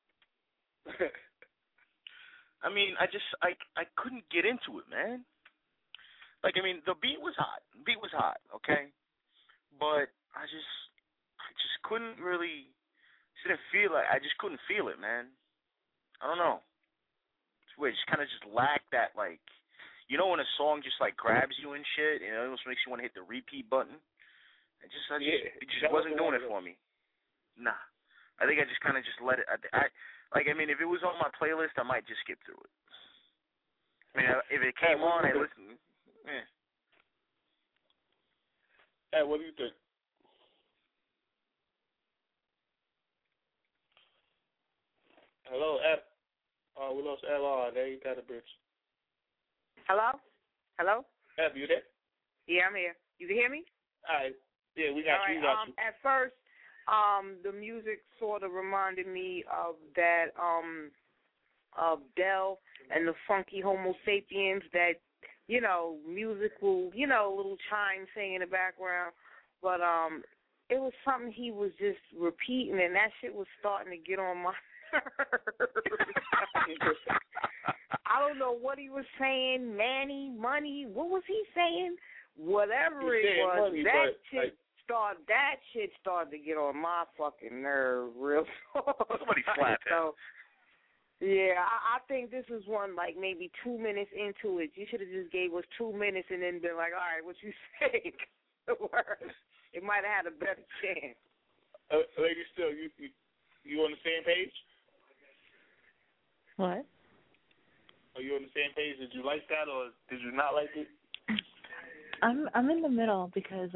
I mean, I couldn't get into it, man. Like, I mean, the beat was hot. Okay? But I just couldn't really, I just couldn't feel it, man. I don't know. It's weird. It just kind of just lacked that, like, when a song just, like, grabs you and shit, and it almost makes you want to hit the repeat button. It just wasn't doing it for me. Nah. I think I just kind of just let it. I mean, if it was on my playlist, I might just skip through it. I mean, if it came on, I listened. Yeah. Hey, what do you think? Hello, Ed. We lost Ed. There you got a bitch. Hello? Ed, you there? Yeah, I'm here. You can hear me? All right. Yeah, we got you. At first, the music sort of reminded me of that, of Del and the Funky Homo Sapiens, that, music will, little chime thing in the background. But it was something he was just repeating, and that shit was starting to get on my nerves. I don't know what he was saying, Manny, money, what was he saying? Whatever it was, money, that shit started to get on my fucking nerve real Somebody slap him. So, yeah, I think this is one, like, maybe 2 minutes into it. You should have just gave us 2 minutes and then been like, all right, what you think? It might have had a better chance. Lady Still, you on the same page? What? Are you on the same page? Did you like that or did you not like it? I'm in the middle because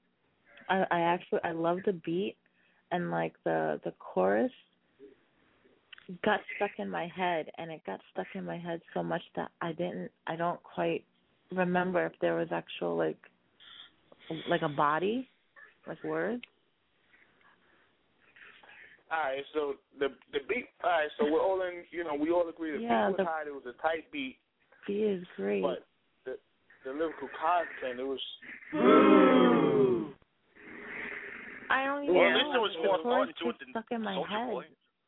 I love the beat, and like the chorus got stuck in my head, and it got stuck in my head so much that I don't quite remember if there was actual like a body, like words. All right, so the beat. All right, so we're all in. We all agree the beat was hot. It was a tight beat. Beat is great. But the lyrical content, it was. I don't even know. At least there was more thought into it than stuck in my Soulja head. Boy.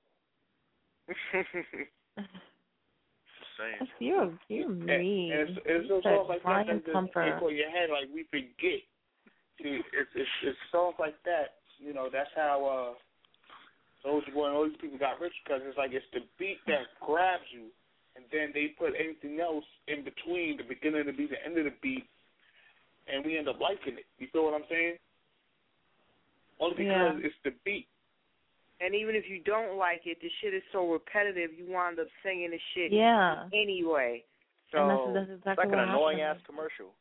You're mean. And it's those songs like that that Pumper. for your head, like we forget. See, it's songs like that. That's how Soulja Boy and all these people got rich, because it's like it's the beat that grabs you, and then they put anything else in between the beginning of the beat, the end of the beat, and we end up liking it. You feel what I'm saying? Only because it's the beat. And even if you don't like it, the shit is so repetitive, you wind up singing the shit anyway. So and that's exactly like an annoying ass commercial.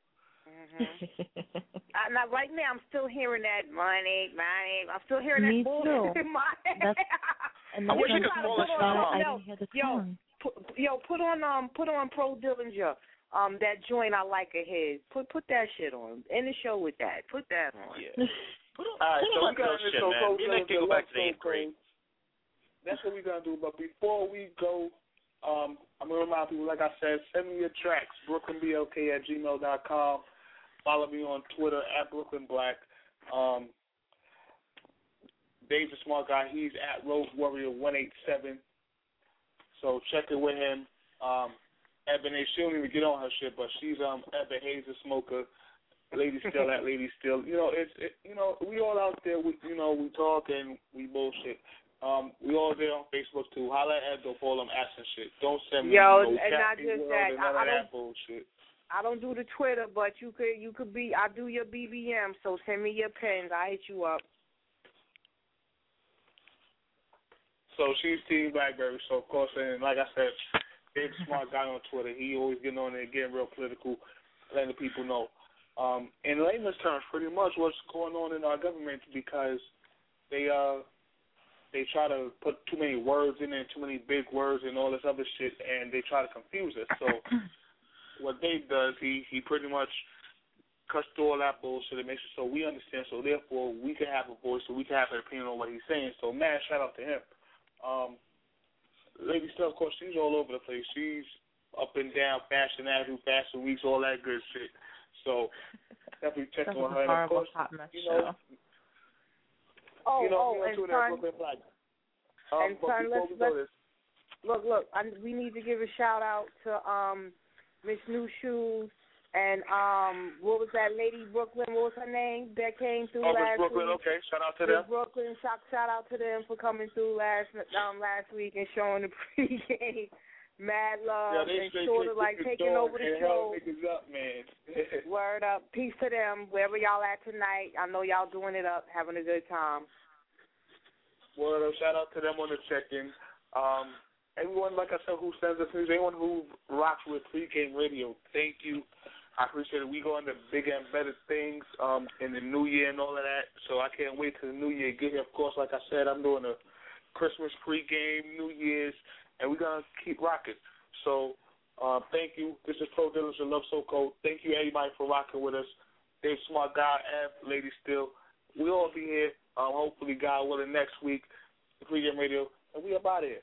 Now, right now, I'm still hearing that money. I'm still hearing that bullshit in my head. I wish I could fall asleep. Put on Pro Dillinger. That joint I like of his. Put that shit on. End the show with that. Put that on. Yeah. All right, so we got this. Me and Nick can go back to the 8th grade. That's what we're gonna do. But before we go, I'm gonna remind people, like I said, send me your tracks. BrooklynBLK@gmail.com. Follow me on Twitter @BrooklynBlack. Dave's a smart guy. He's at Road Warrior 187. So check it with him. Ebony, she don't even get on her shit, but she's Ebony Hayes the Smoker. Lady Still at Lady Still. We all out there. We talk and we bullshit. We all there on Facebook too. Holla at Ed, all them apps and shit. Don't send me and not just that. That bullshit. I don't do the Twitter, but you could be. I do your BBM, so send me your pins. I hit you up. So she's Team Blackberry. So of course, and like I said, big smart guy on Twitter. He always getting on there, getting real political, letting the people know. In layman's terms, pretty much what's going on in our government, because they they try to put too many words in there, too many big words and all this other shit, and they try to confuse us. So what Dave does, he pretty much cuts through all that bullshit and makes it so we understand, so therefore we can have a voice, so we can have an opinion on what he's saying. So, man, shout out to him. Lady Steph, of course, she's all over the place. She's up and down, Fashion Avenue, Fashion Weeks, all that good shit. So definitely check on her. And of course, you know, and son, let's look. We need to give a shout out to Miss New Shoes and what was that lady Brooklyn? What was her name that came through last Brooklyn, week? okay. Shout out to them. Brooklyn, shout out to them for coming through last week and showing the pregame. Mad love and sort of like taking over the show. Up, man. Word up. Peace to them. Wherever y'all at tonight. I know y'all doing it up, having a good time. Word up. Shout out to them on the check-in. Everyone, like I said, who sends us news, anyone who rocks with pregame radio, thank you. I appreciate it. We go into bigger and better things in the new year and all of that. So I can't wait till the new year get here. Of course, like I said, I'm doing a Christmas pregame, New Year's, and we're going to keep rocking. So thank you. This is Pro Dealers and Love So Cold. Thank you, everybody, for rocking with us. Dave Smart Guy and Lady Still. We'll all be here, hopefully, God willing, next week, the pregame radio, and we up out of here.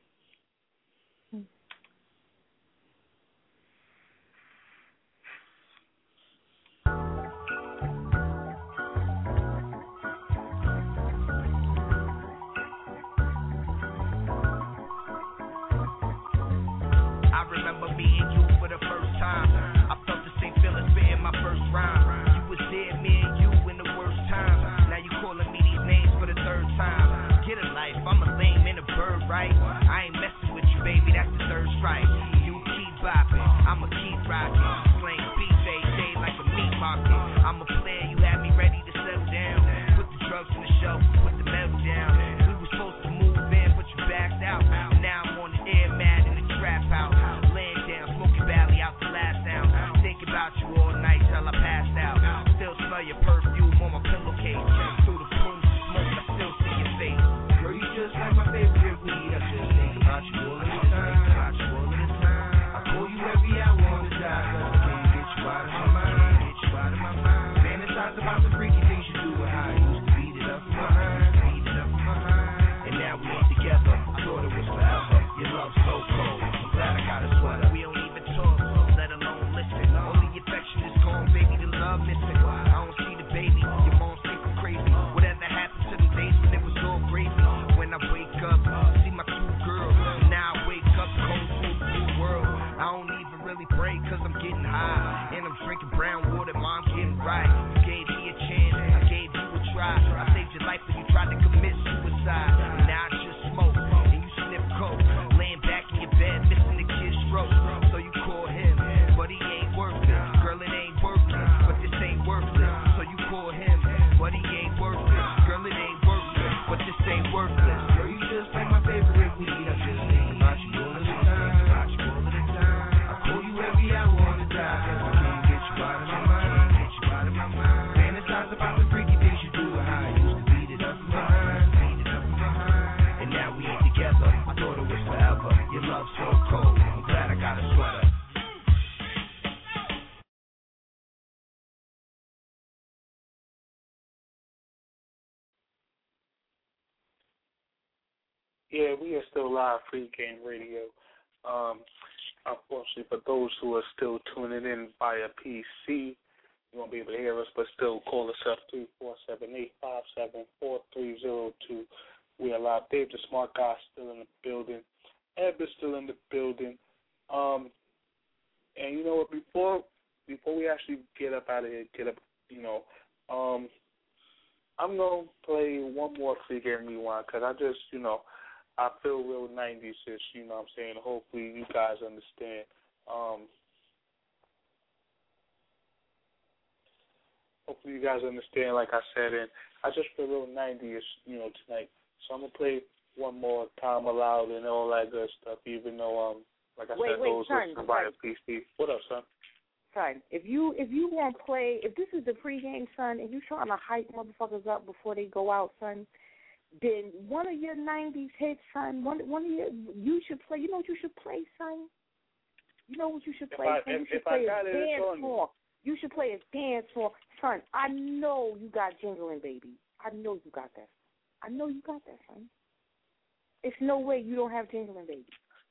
Yeah, we are still live pregame radio. Unfortunately, for those who are still tuning in via PC, you won't be able to hear us, but still call us up 347-857-4302. We are live. Dave the Smart Guy still in the building. Eb is still in the building. And you know what? Before we actually get up out of here, I'm gonna play one more pregame rewind because I just, I feel real 90s-ish, you know what I'm saying? Hopefully you guys understand. Hopefully you guys understand, like I said, and I just feel real 90s, tonight. So I'm going to play one more Time Allowed and all that good stuff, even though, like I said, those listening via PC. What up, son? Son, if you want to play, if this is the pregame, son, and you trying to hype motherfuckers up before they go out, son, then one of your 90s hits, son, you should play. You know what you should play, son? You know what you should play? You should play a dance song. You should play a dance song. Son, I know you got Jingling Baby. I know you got that. I know you got that, son. It's no way you don't have Jingling Baby.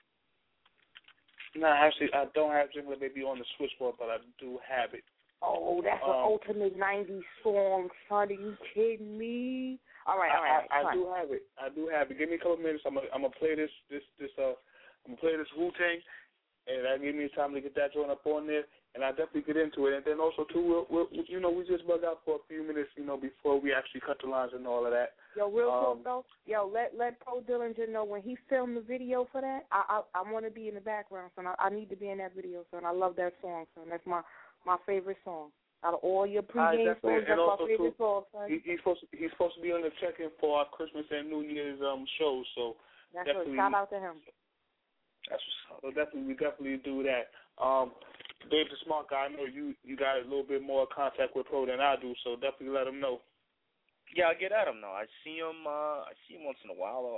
No, actually, I don't have Jingling Baby on the switchboard, but I do have it. Oh, that's an ultimate 90s song, son. Are you kidding me? All right. I do have it. Give me a couple minutes. I'm gonna play this. I'm gonna play this Wu-Tang, and that give me time to get that joint up on there, and I definitely get into it. And then also too, we just bug out for a few minutes, before we actually cut the lines and all of that. Yo, real quick though. Yo, let Pro Dillinger know when he filmed the video for that. I want to be in the background, son. I need to be in that video, son. I love that song, son. That's my favorite song. Out of all your pregame songs, that's my favorite song, son. He's supposed to be on the check-in for our Christmas and New Year's shows, so that's definitely shout out to him. We definitely do that. Dave the Smart Guy, I know you got a little bit more contact with Pro than I do, so definitely let him know. Yeah, I get at him though. I see him once in a while.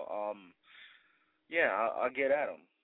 I get at him.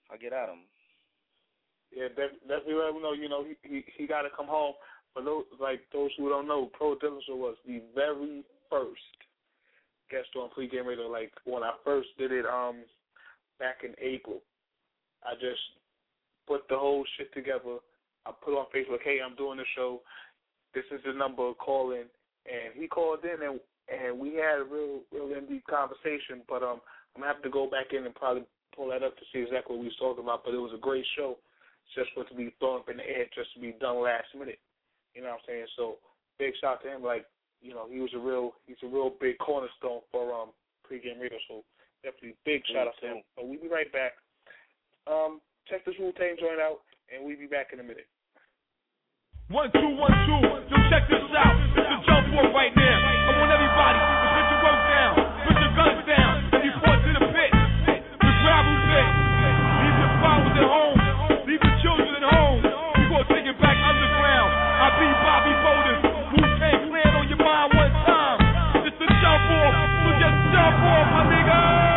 Yeah, definitely let him know. He got to come home. For those who don't know, Pro Dillinger was the very first guest on Pregame Radio. Like when I first did it, back in April, I just put the whole shit together. I put on Facebook, hey, I'm doing the show. This is the number, call in. And he called in, and we had a real in-deep conversation. But I'm gonna have to go back in and probably pull that up to see exactly what we was talking about. But it was a great show, just for it to be thrown up in the air, just to be done last minute. You know what I'm saying? So big shout to him. He's a real big cornerstone for Pregame Radio. So definitely big shout out to him. But we'll be right back. Check this Wu-Tang joint out, and we'll be back in a minute. 1, 2, 1, 2. Yo, check this out. It's a jump off right now. I want everybody to put your work down, put your guns down, and report to the pit. The gravel pit. Leave your flowers at home. Leave your children at home. We gonna take it back underground. I be Bobby Boulders. Wu-Tang Clan on your mind one time. It's a jump off. So just jump off, my nigga.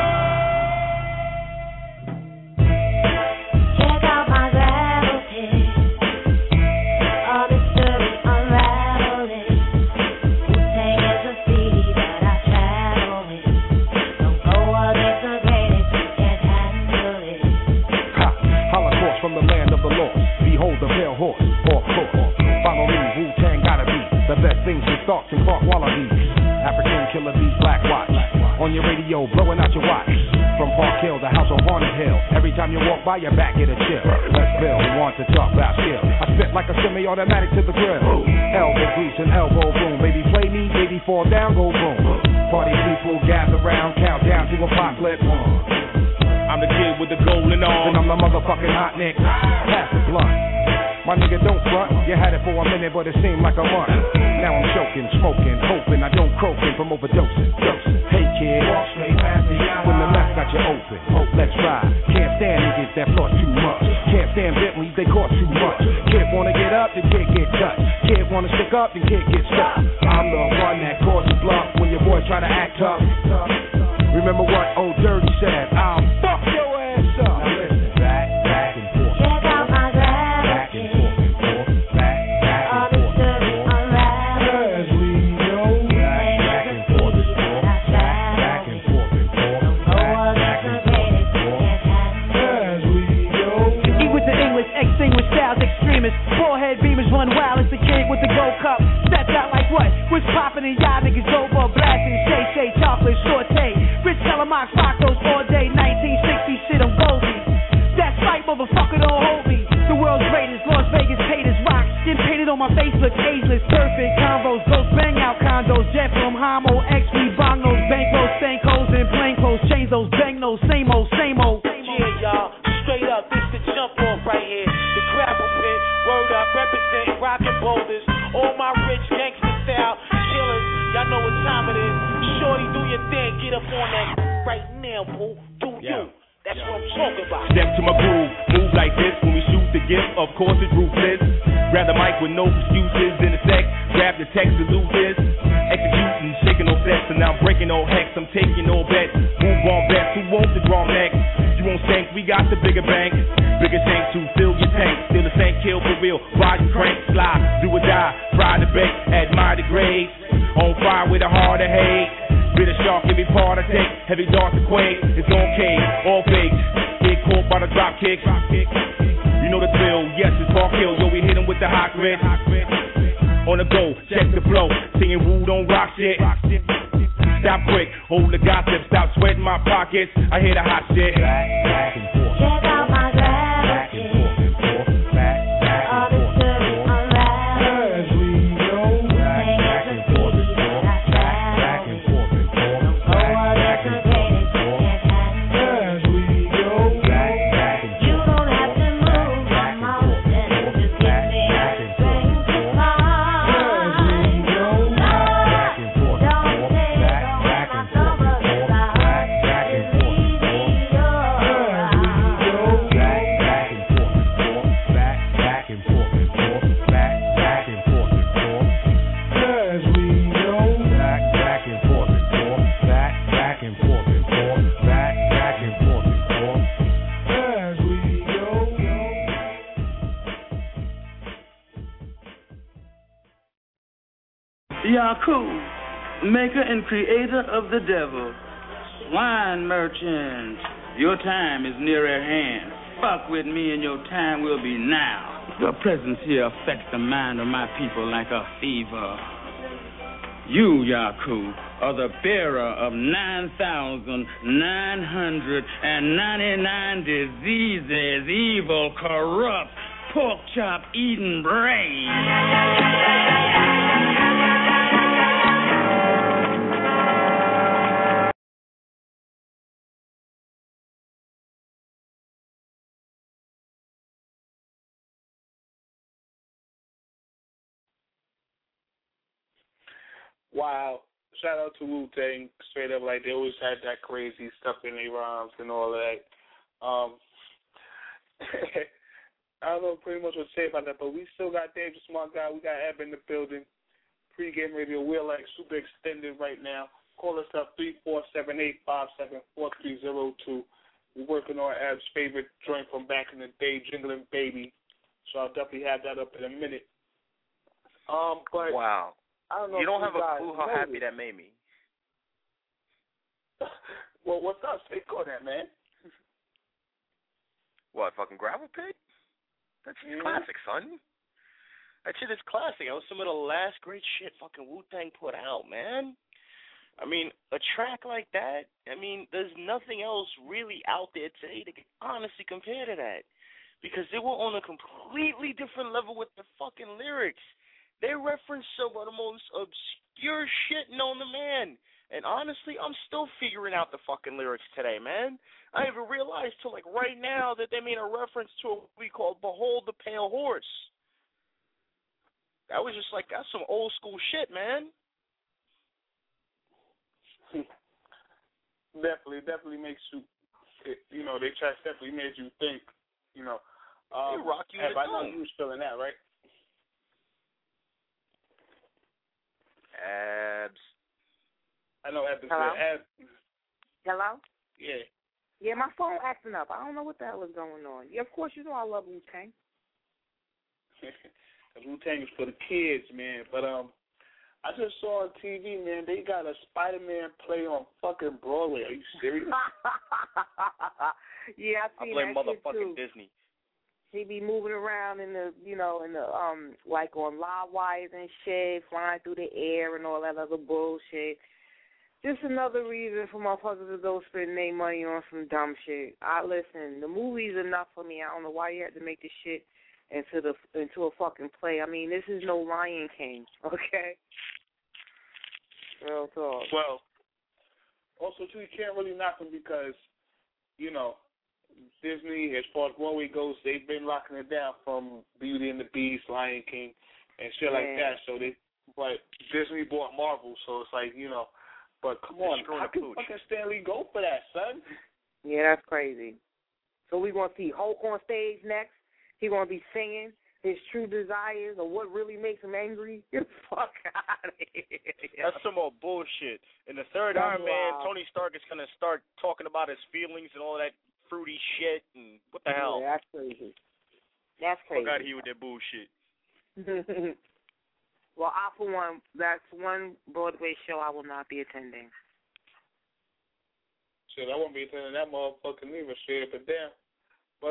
Check out my gravel pit. All the stories unraveling. Wu-Tang is a city that I travel with. Don't go against the greatest, you can't handle it. Holocaust from the land of the lost. Behold the pale horse, off course. Follow me, Wu-Tang gotta be the best things in Starks and Clark Wallabies. African killer bees, Black Watch. On your radio, blowing out your watch. From Park Hill to House on Haunted Hill. Every time you walk by, your back get a chill. Let's Bill, who wants to talk about skill. I spit like a semi-automatic to the grill. Elbow grease and elbow boom. Baby play me, baby fall down, go boom. Party people gather round, count down to apocalypse. I'm the kid with the golden arms. And I'm the motherfucking hot Nick. Pass the blunt. My nigga, don't front. You had it for a minute, but it seemed like a month. Now I'm choking, smoking, hoping I don't croaking from overdosing. Hey kid, walk straight past the hour. When the left got you open, let's ride. Can't stand niggas that floss too much. Can't stand Bentleys, they cost too much. Kid wanna get up, then kid get touched. Kid wanna stick up, then kid get stuck. I'm the one that causes bluff when your boy try to act tough. Remember what old Dirty said? I'll fuck your ass up. Now listen, back and forth. Check out my gravel pit. All the stories unraveling. As we go, back and forth, back and forth, Don't go against the greatest, you can't handle it. as we go. Eat with the English, extinguished styles, extremists. Forehead beamers run wild as the kid with the gold cup. Stepped out like what? What's poppin' and y'all niggas over blasting? Shay, chocolate, saute. Rich Telemox, rock those all day. 1960 shit, I'm Goldie. That's right, motherfucker, don't hold me. The world's greatest, Las Vegas haters rock. Skin painted on my face, look ageless. Perfect combos, those bang out condos. Jet from Homo, X, we bong those bankrolls, stankos, and plain clothes. Change those, bang those, same old, same old. Yeah, y'all, straight up, this the jump off right here. The gravel pit, word up, represent rockin' boulders. All my rich gangster style killers, y'all know what time it is. Shorty, do your thing, get up on that right now, boo. Do you? That's what I'm talking about. Step to my groove, move like this. When we shoot the gift, of course it's ruthless. Grab the mic with no excuses in the sex. Grab the text to lose this. Executing, shaking no sets, and now I'm breaking no hex. I'm taking no bets. Move on bets. Who wants the draw next? You won't think we got the bigger bank. Bigger tank to fill your tank. Still the same kill for real. Ride and crank, slide, do or die. Fry the bait, admire the grades. On fire with a heart of hate. Bit of shark, every part I take. Heavy darts to quake. It's on K, all fake. Get caught by the drop kick. You know the drill. Yes, it's Park Hill. Yo, we hit him with the hot grit. On the go, check the flow. Singing Woo, don't rock shit. Stop quick, hold the gossip. Stop sweating my pockets. I hear the hot shit. Back and forth. Check out my gravity. All this good is unraveling. As we go back and forth and forth, back and forth and forth, back and forth and forth. As we go back and forth. You don't have to move my mountain. Just give me a strength to climb. As we go back and forth and forth, back and forth and forth, back and forth and forth. As we go back and forth and forth, back and forth and forth, back and forth and forth. As we go back and forth and forth, back and forth and forth, back and forth and forth. As we go. Yaku, maker and creator of the devil. Wine merchant, your time is near at hand. Fuck with me and your time will be now. Your presence here affects the mind of my people like a fever. You, Yaku, are the bearer of 9,999 diseases, evil, corrupt, pork chop eating brain. Wow. Shout out to Wu-Tang, straight up, like they always had that crazy stuff in their rhymes and all that. I don't know pretty much what to say about that, but we still got Dave the Smart Guy. We got Eb in the building. Pre-game radio, we're like super extended right now. Call us up 347-857-4302. We're working on Eb's favorite joint from back in the day, Jingling Baby. So I'll definitely have that up in a minute. But wow. I don't know. You don't if have a clue how happy that made me. Well, what's up? Stay cool that, man. What, fucking Gravel Pit? That shit's classic, son. That shit is classic. That was some of the last great shit fucking Wu-Tang put out, man. I mean, a track like that, I mean, there's nothing else really out there today that can honestly compare to that. Because they were on a completely different level with the fucking lyrics. They reference some of the most obscure shit known to man. And honestly, I'm still figuring out the fucking lyrics today, man. I even realized till like right now that they made a reference to a movie called Behold the Pale Horse. That was just like, that's some old school shit, man. Definitely makes you, you know, they tracks definitely made you think, you know. They rock you to the I know dome. you was feeling that, right? Abs. I know Abs. Hello? Abs. Hello? Yeah. Yeah, my phone acting up. I don't know what the hell is going on. Yeah, of course, you know I love Wu-Tang. Wu-Tang is for the kids, man. But I just saw on TV, man, they got a Spider-Man play on fucking Broadway. Are you serious? Yeah, I I seen blame that shit motherfucking too. Disney. He be moving around in the, you know, in the like on live wires and shit, flying through the air and all that other bullshit. Just another reason for motherfuckers to go spend their money on some dumb shit. Listen, the movie's enough for me. I don't know why you had to make this shit into a fucking play. I mean, this is no Lion King, okay? Real talk. Well, also too, you can't really knock them because, you know, Disney, as far as Broadway goes, they've been locking it down from Beauty and the Beast, Lion King, and shit like that. So but Disney bought Marvel, so it's like, you know. But come on, how can fucking Stanley go for that, son? Yeah, that's crazy. So we gonna see Hulk on stage next. He gonna be singing. his true desires or what really makes him angry, get the fuck out of here. That's some more bullshit. In the third Iron Man, Tony Stark is going to start talking about his feelings and all that fruity shit, and what the hell? Yeah, that's crazy. That's crazy. Fuck out of here with that bullshit. Well, I, for one, that's one Broadway show I will not be attending. Shit, I won't be attending that motherfucking either. Shit, but damn. But,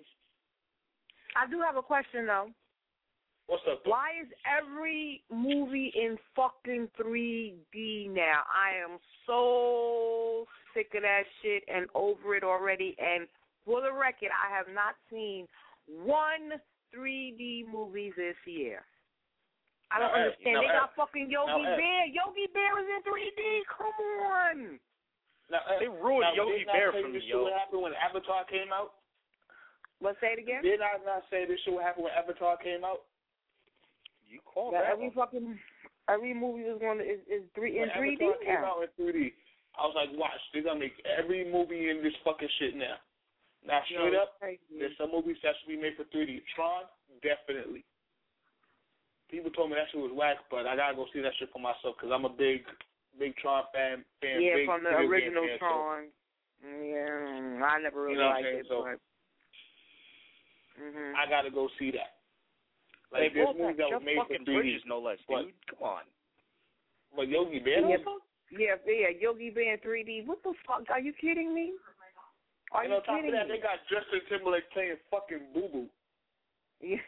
I do have a question, though. What's up, though? Why is every movie in fucking 3D now? I am so sick of that shit and over it already. And for the record, I have not seen one 3D movie this year. I don't understand. They got fucking Yogi Bear. Yogi Bear is in 3D. Come on. They ruined Yogi Bear from me, yo. What happened when Avatar came out? Let's say it again. Did I not say this shit what happened when Avatar came out? You called that. Every movie is going to is in 3D Avatar came now. out in 3D. I was like, watch, they're gonna make every movie in this fucking shit now. Now straight up, there's some movies that should be made for 3D. Tron, definitely. People told me that shit was whack, but I gotta go see that shit for myself because I'm a big Tron fan. Yeah, big from the video original game fan, Tron. So. Yeah, I never really liked it, but. Mm-hmm. I gotta go see that. Like this movie that was made for 3D. Bridges, no less, dude. Come on. But Yogi Bear? Yeah, Yogi Bear in 3D. What the fuck? Are you kidding me? Are you on top kidding of that, me? they got Justin Timberlake playing fucking Boo Boo. Yeah.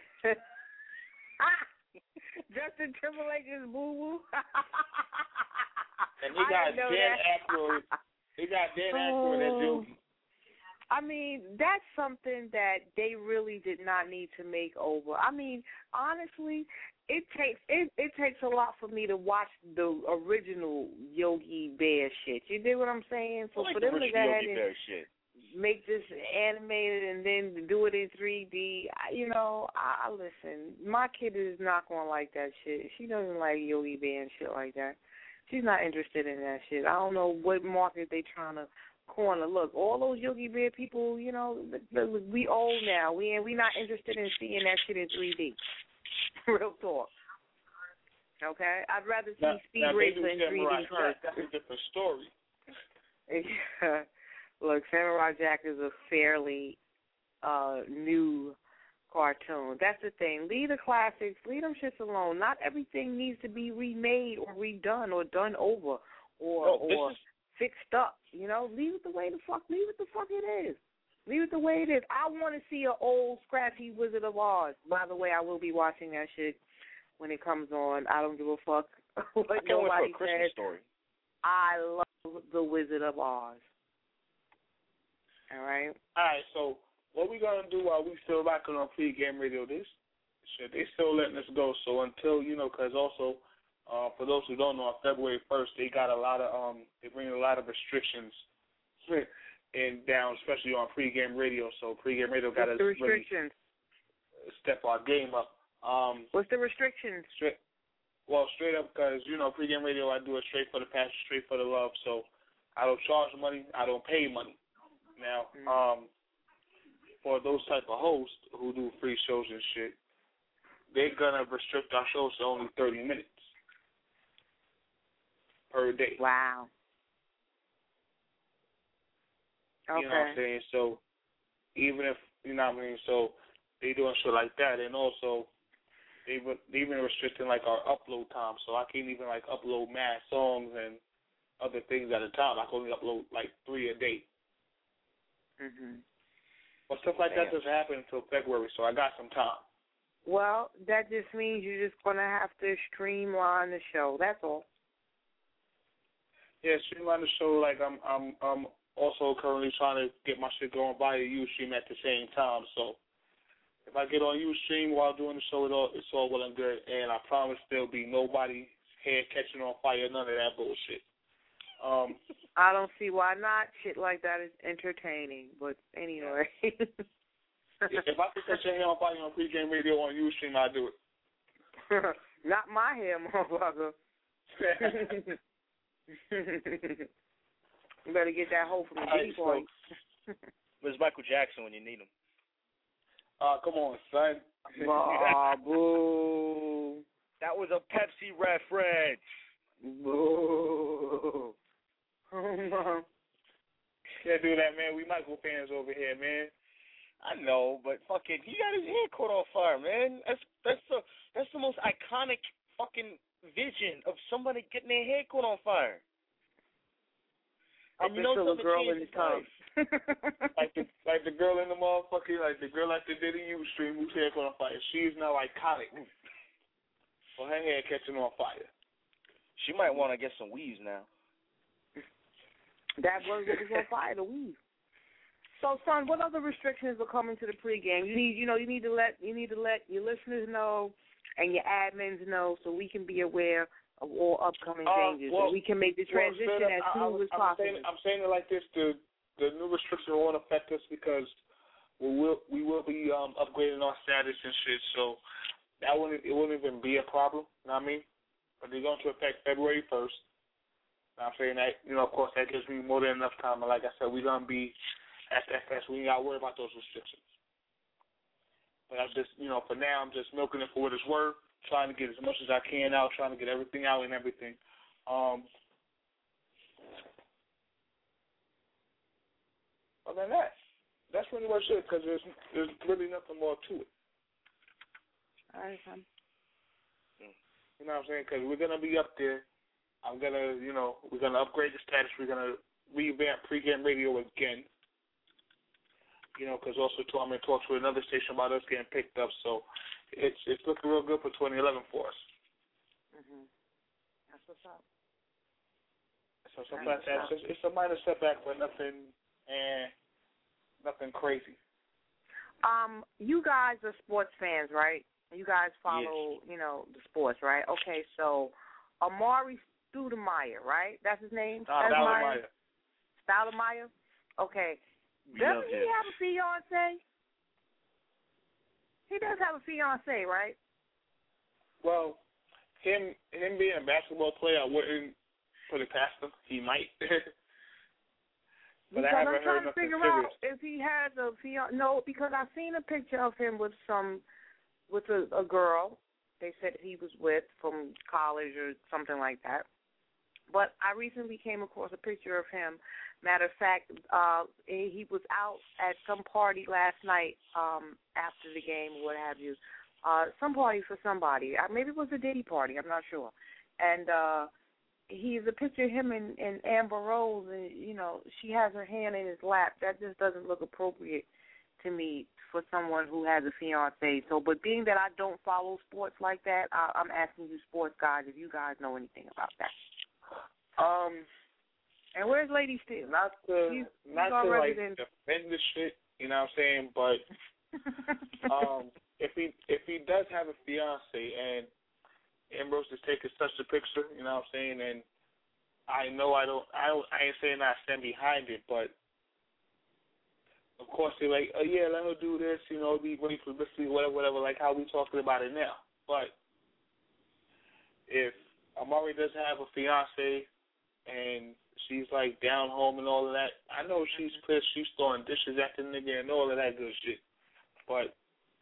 Justin Timberlake is Boo Boo. And he got Dan Aykroyd. He got Dan Aykroyd as Yogi. I mean, that's something that they really did not need to make over. I mean, honestly, it takes a lot for me to watch the original Yogi Bear shit. You dig what I'm saying? So for them to go ahead and make this animated and then do it in 3D, I listen. My kid is not gonna like that shit. She doesn't like Yogi Bear and shit like that. She's not interested in that shit. I don't know what market they trying to corner. Look, all those Yogi Bear people, we old now. We not interested in seeing that shit in 3D. Real talk. Okay? I'd rather see Speed Racer in 3D first. That's a different story. Look, Samurai Jack is a fairly new cartoon. That's the thing. Leave the classics. Leave them shits alone. Not everything needs to be remade or redone or done over or fixed up. Leave it the way the fuck it is. Leave it the way it is. I want to see an old scratchy Wizard of Oz. By the way, I will be watching that shit when it comes on. I don't give a fuck what nobody says. Story. I love the Wizard of Oz. All right. All right. So what we gonna do while we still rocking on Pregame Radio? They still letting us go. So until because also. For those who don't know, on February 1st, they got a lot of they bring a lot of restrictions in down, especially on Pregame Radio. So Pregame Radio got to really step our game up. What's the restrictions? Straight up, because Pregame Radio, I do it straight for the passion, straight for the love. So I don't charge money, I don't pay money. Now, for those type of hosts who do free shows and shit, they're gonna restrict our shows to only 30 minutes. Per day. Wow. Okay. You know what I'm saying? So even if so they doing shit like that, and also they've been restricting like our upload time, so I can't even like upload mad songs and other things at a time. I can only upload like 3 a day. But stuff like that doesn't happen until February, so I got some time. Well, that just means you're just gonna have to streamline the show. That's all. Yeah, streamline the show. Like I'm also currently trying to get my shit going via Ustream at the same time. So if I get on Ustream while doing the show, it's all well and good. And I promise there'll be nobody head catching on fire, none of that bullshit. I don't see why not. Shit like that is entertaining. But anyway. If I could catch your hair on fire on Pregame Radio on Ustream, I'd do it. Not my hair, motherfucker. You better get that hoe from the Diddy point. Where's Michael Jackson when you need him? Come on, son. Boo. That was a Pepsi reference. Boo. Can't do that, man. We Michael fans over here, man. I know, but fucking, he got his head caught on fire, man. That's the most iconic fucking vision of somebody getting their head caught on fire. And you know something changed his life. like the girl in the motherfucking, like the girl at the Diddy U stream whose head caught on fire. She is now iconic for her head catching on fire. She might want to get some weaves now. That was what was on fire, the weave. So, son, what other restrictions are coming to the pregame? You need to let your listeners know and your admins know so we can be aware of all upcoming changes. So we can make the transition as smooth as possible. I'm saying it like this: the new restrictions won't affect us because we will be upgrading our status and shit. So it wouldn't even be a problem. You know what I mean? But they're going to affect February 1st. I'm saying that, of course, that gives me more than enough time. And like I said, we're going to be at that fest. We ain't got to worry about those restrictions. But I'm just, for now, I'm just milking it for what it's worth, trying to get as much as I can out, trying to get everything out and everything. Other than that, that's pretty much it because there's really nothing more to it. All right, son. You know what I'm saying? Because we're going to be up there. I'm going to, we're going to upgrade the status. We're going to revamp pregame radio again. Because also, too, I'm in talks with another station about us getting picked up. So it's looking real good for 2011 for us. Mm-hmm. That's what's up. So something like that. It's a minor setback, but nothing crazy. You guys are sports fans, right? You guys follow, the sports, right? Okay, so Amari Stoudemire, right? That's his name? Stoudemire. Stoudemire? Okay. Doesn't he have a fiancé? He does have a fiancé, right? Well, him being a basketball player, I wouldn't put it past him. He might. But I haven't I'm trying to figure out serious. if he has a fiancé. No, because I've seen a picture of him with a girl they said he was with from college or something like that. But I recently came across a picture of him. Matter of fact, he was out at some party last night after the game or what have you. Some party for somebody. Maybe it was a Diddy party. I'm not sure. And he's a picture of him and Amber Rose, and, she has her hand in his lap. That just doesn't look appropriate to me for someone who has a fiancé. So, but being that I don't follow sports like that, I'm asking you sports guys if you guys know anything about that. And where's Lady Steel? Not to like defend this shit, you know what I'm saying? But if he does have a fiance and Ambrose is taking such a picture, you know what I'm saying? And I know I ain't saying I stand behind it, but of course they're like, oh yeah, let her do this, be great publicity, whatever, like how we talking about it now. But if Amari does have a fiance and she's like down home and all of that, I know she's pissed, she's throwing dishes at the nigga and all of that good shit. But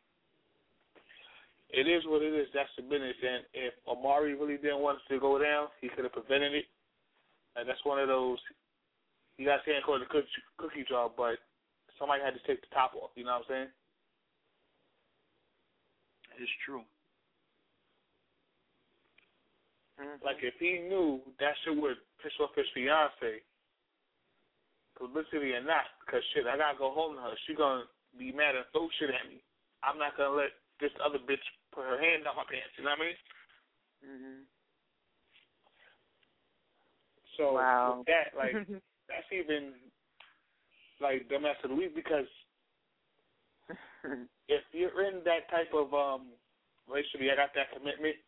it is what it is. That's the business. And if Amari really didn't want it to go down, he could have prevented it. And that's one of those, you got to say call it a cookie jar, but somebody had to take the top off. You know what I'm saying? It's true. Like, if he knew that shit would piss off his fiance, publicity or not, because shit, I got to go home to her. She going to be mad and throw shit at me. I'm not going to let this other bitch put her hand down my pants. You know what I mean? Mm-hmm. So, wow. with that, like, that's even, like, the mess of the week, because if you're in that type of relationship, you got that commitment,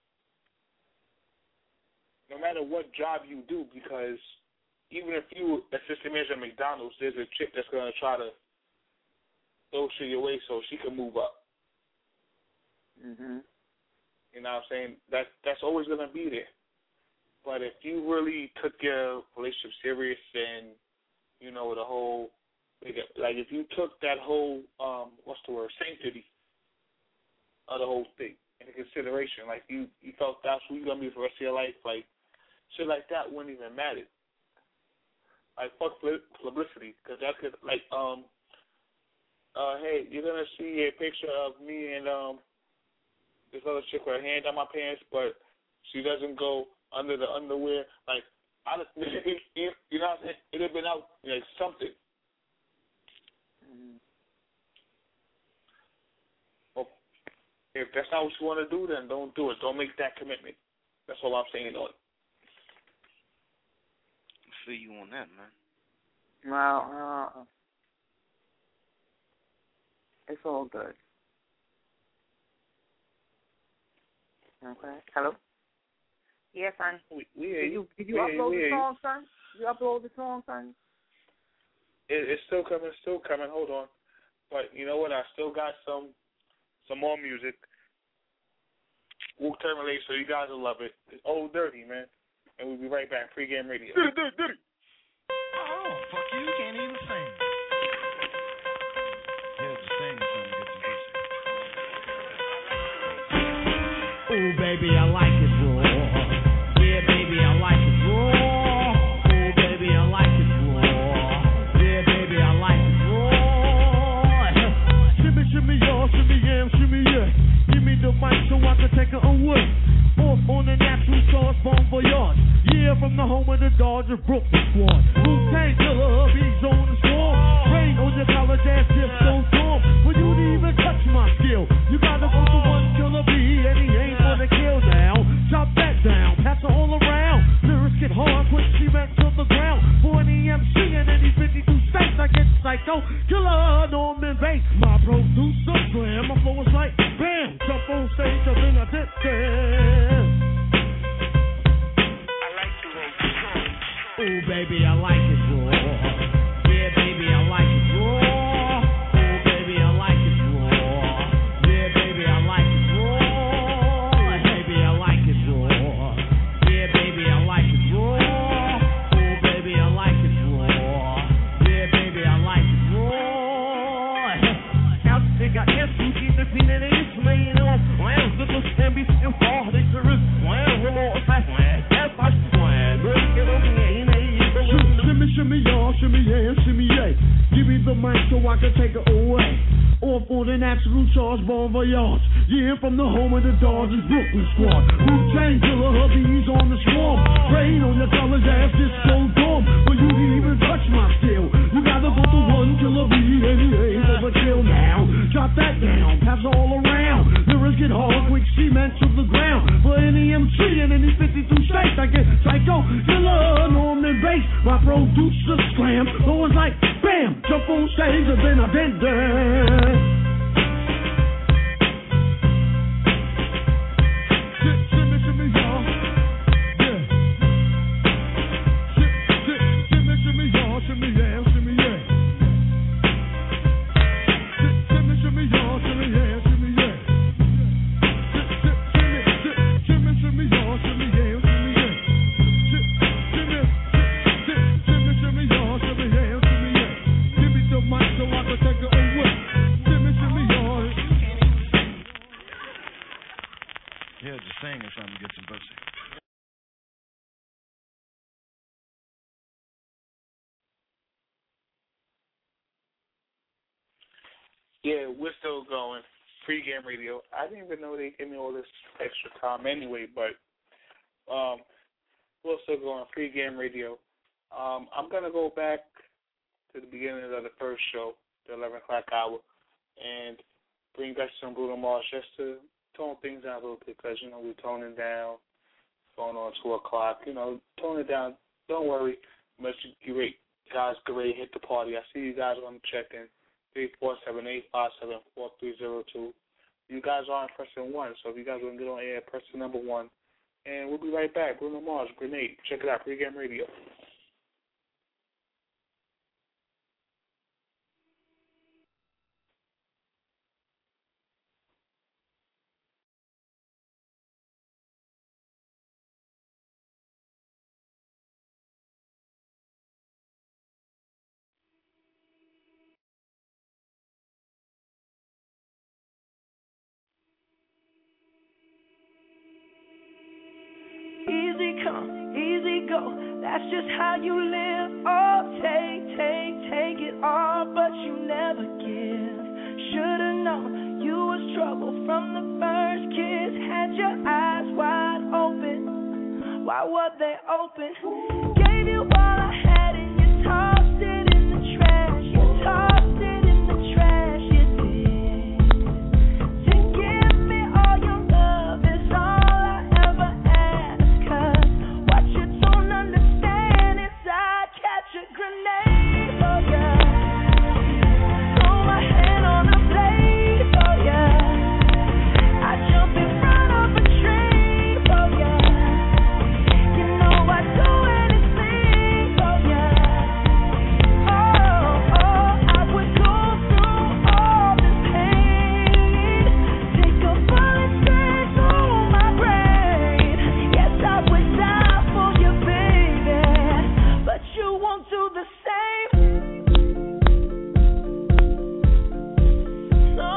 no matter what job you do, because even if you assistant manager at McDonald's, there's a chick that's going to try to throw shit your way so she can move up. Mm-hmm. You know what I'm saying? That's always going to be there. But if you really took your relationship serious and, the whole, like if you took that whole, sanctity of the whole thing into consideration. Like you felt that's who you're gonna be for the rest of your life. Like shit like that wouldn't even matter. Like fuck publicity, because that could like hey, you're gonna see a picture of me and this other chick with her hand on my pants, but she doesn't go under the underwear. Like you know what I'm saying? It'd have been out like something. Well, if that's not what you want to do, then don't do it. Don't make that commitment. That's all I'm saying on it. I feel you on that, man. Well, it's all good. Okay. Hello? Yes, son. Did you upload the song, son? You upload the song, son? It's still coming. Hold on. But you know what? I still got some more music. We'll terminate, so you guys will love it. It's Old Dirty, man. And we'll be right back. Pre-game radio. Dirty. Oh, fuck you. You can't even sing. Yeah, just sing or something to get some pussy. Oh, baby, I like it raw. Yeah, baby, I like it raw. Oh, baby, I like it raw. Yeah, baby, I like it raw. Shimmy, y'all, shimmy, yeah. Give me the mic so I can take it away. Off on the natural sauce, Bon Voyage. Yeah, from the home of the Dodgers, Brooklyn squad. Wu-Tang Killer, bees on the swarm. Rain on your college ass, disco storm. For you to even touch my skill, you gotta go to one killer bee, and he ain't for the kill now. Chop that down, pass it all around. Lyrics get hard, quick cement to the ground. For any MC in any 52 states, I get psycho. Killer, Norman Bates, my producer, slam. My flow is like bam, jump on stage, and then I did this. Oh, baby, I like it raw. Yeah, baby, I like it raw. Oh, baby, I like it raw. Yeah, baby, I like it raw. Baby, I like it raw. Yeah, baby, I like it raw. Oh, baby, I like it raw. Yeah, baby, I like it raw. Now they got yes, you keep the peanut and it's laying on. Well, little can be still hard. They sure is. Well, we're more fast. Yes, I swear. Look at them. Shimmy, y'all, shimmy, yeah. Give me the mic so I can take it away. Off on an absolute charge, Bon Voyage. Yeah, from the home of the Dodgers, Brooklyn squad. Wu-Tang Killer, hubbies on the swarm. Rain on your college ass, disco dorm. For you to even touch my skill, you gotta go to one killer bee, and he ain't for the kill now. Chop that down, pass it all around. Lyrics get hard, quick cement to the ground. For any MC in any 52 states, I get psycho, killer, Norman Bates. My producer slam, so it's like bam, jump on stage and then I did that. Shimmy, y'all. Yeah. Shimmy, y'all. Shimmy, yeah. Shimmy, yeah. Shimmy, y'all. Shimmy, yeah. Shimmy, yeah. Shimmy, y'all. Shimmy, yeah. Shimmy, yeah. Shimmy, y'all. Shimmy, yeah. Shimmy, yeah. Give me the mic so I can take it away. Shimmy, y'all. Yeah, just sing or something to get some pussy. Yeah, we're still going. Pre-game radio. I didn't even know they gave me all this extra time anyway, but we're still going. Pre-game radio. I'm going to go back to the beginning of the first show, the 11 o'clock hour, and bring back some Bruno Mars just to tone things down a little bit because, you know, we're toning down, going on 2 o'clock, you know, tone it down. Don't worry. Unless you guys get ready to hit the party. I see you guys on the check-in. 347-857-4302. You guys aren't pressing 1, so if you guys want to get on air, press the number 1. And we'll be right back. Bruno Mars, Grenade. Check it out, Pre-Game Radio. that's just how you live. Oh, take it all, but you never give. Should've known you was trouble from the first kiss. Had your eyes wide open. Why were they open? Gave you all I had and you tossed it in the trash. You tossed it in the trash, you did. To give me all your love is all I ever ask. 'Cause what you don't understand is I'd catch a grenade for ya. Throw my hand on the blade for ya. I'd jump in front of a train for ya. You know I'd do anything for ya. Oh, I would go through all this pain. Take a bullet straight through my brain. Yes, I would die for you, baby, but you won't do the same. No.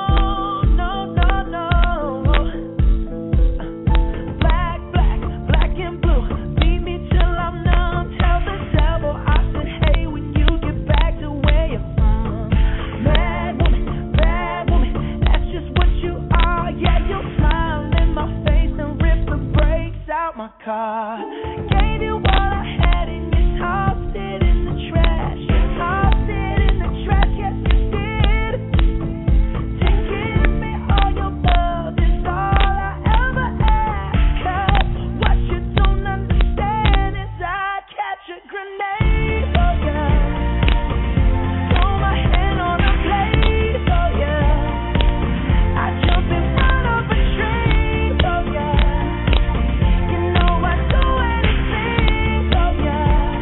Black and blue. Beat me till I'm numb. Tell the devil I said, hey, when you get back to where you're from. Bad woman, that's just what you are. Yeah, you'll smile in my face and rip the brakes out my car. Gave you all I had and you tossed it in the trash. You tossed it in the trash, yes you did. To give me all your love is all I ever ask. 'Cause what you don't understand is I'd catch a grenade for ya. Throw my hand on a blade for ya. I'd jump in front of a train for ya. You know I'd do anything for ya.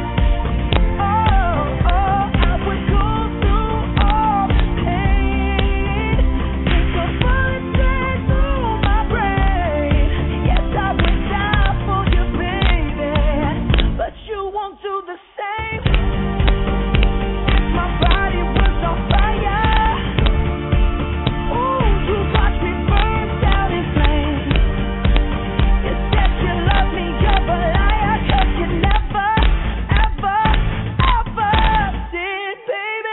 Oh, I would go through all this pain. Take a bullet straight through my brain. Yes, I would die for you, baby, but you won't do the same. My body was on fire. Ooh, you watched me burn down in flames. You said you loved me, you're a liar, 'cause you never, ever, ever did, baby.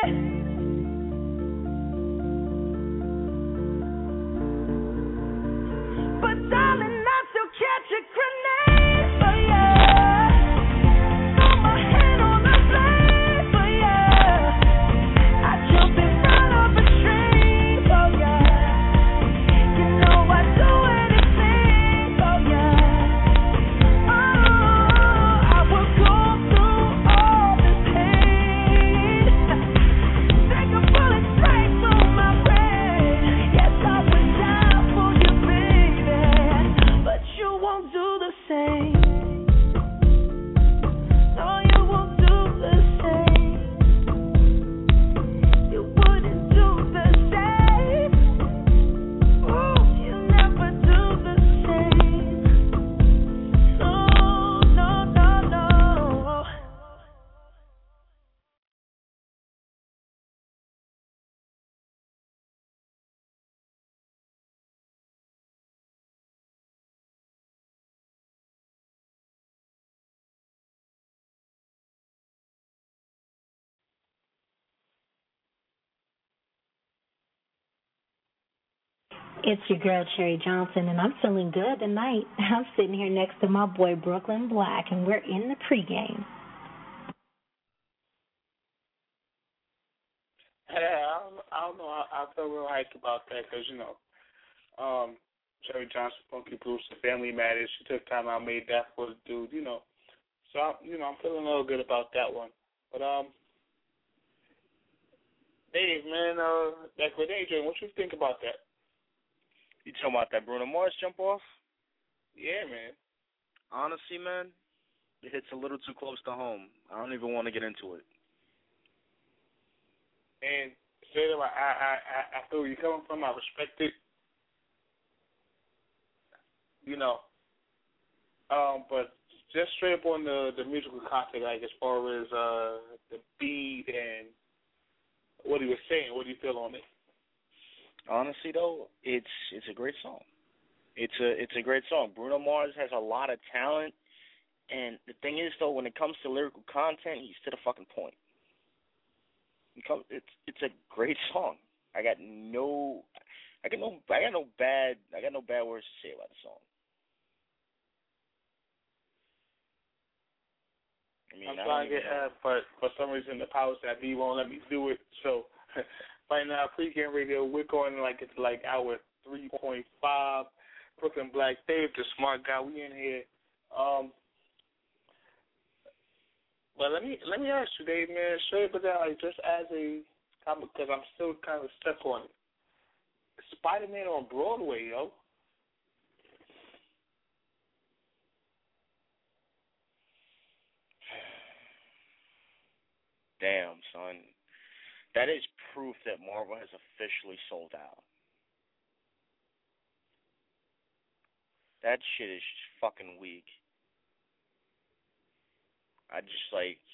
But darling, I still catch a grenade for ya. Throw my hand on the blade for ya. I jump in front of a train for ya. You know I'd do anything for ya. Oh, I would go through all this pain. Take a bullet straight through my brain. Yes, I would die for you, baby, but you won't do the same. No, you won't do the same. You wouldn't do the same. Ooh, you never do the same. No. It's your girl, Cherry Johnson, and I'm feeling good tonight. I'm sitting here next to my boy, Brooklyn Black, and we're in the pregame. Yeah, I don't know. I feel real hyped about that because, Cherry Johnson, Funky Bruce, the Family Matters. She took time out, made that for the dude, So, I'm feeling a little good about that one. But, Dave, man, that grenade joint, what you think about that? You talking about that Bruno Mars jump off? Yeah, man. Honestly, man, it hits a little too close to home. I don't even want to get into it. And straight up, I feel where you're coming from. I respect it. But just straight up on the musical content, like as far as the beat and what he was saying, what do you feel on it? Honestly, though, it's a great song. It's a great song. Bruno Mars has a lot of talent, And the thing is, though, when it comes to lyrical content, he's to the fucking point. It's a great song. I got no bad words to say about the song. I mean, I'm trying to get but for some reason the powers that be won't let me do it. So right now, Pregame Radio, we're going it's like hour 3.5. Brooklyn Black, Dave, the smart guy, we in here. But let me ask you, Dave, man, straight but that, just as because I'm still kind of stuck on it. Spider-Man on Broadway, yo. Damn, son. That is proof that Marvel has officially sold out. That shit is fucking weak. I just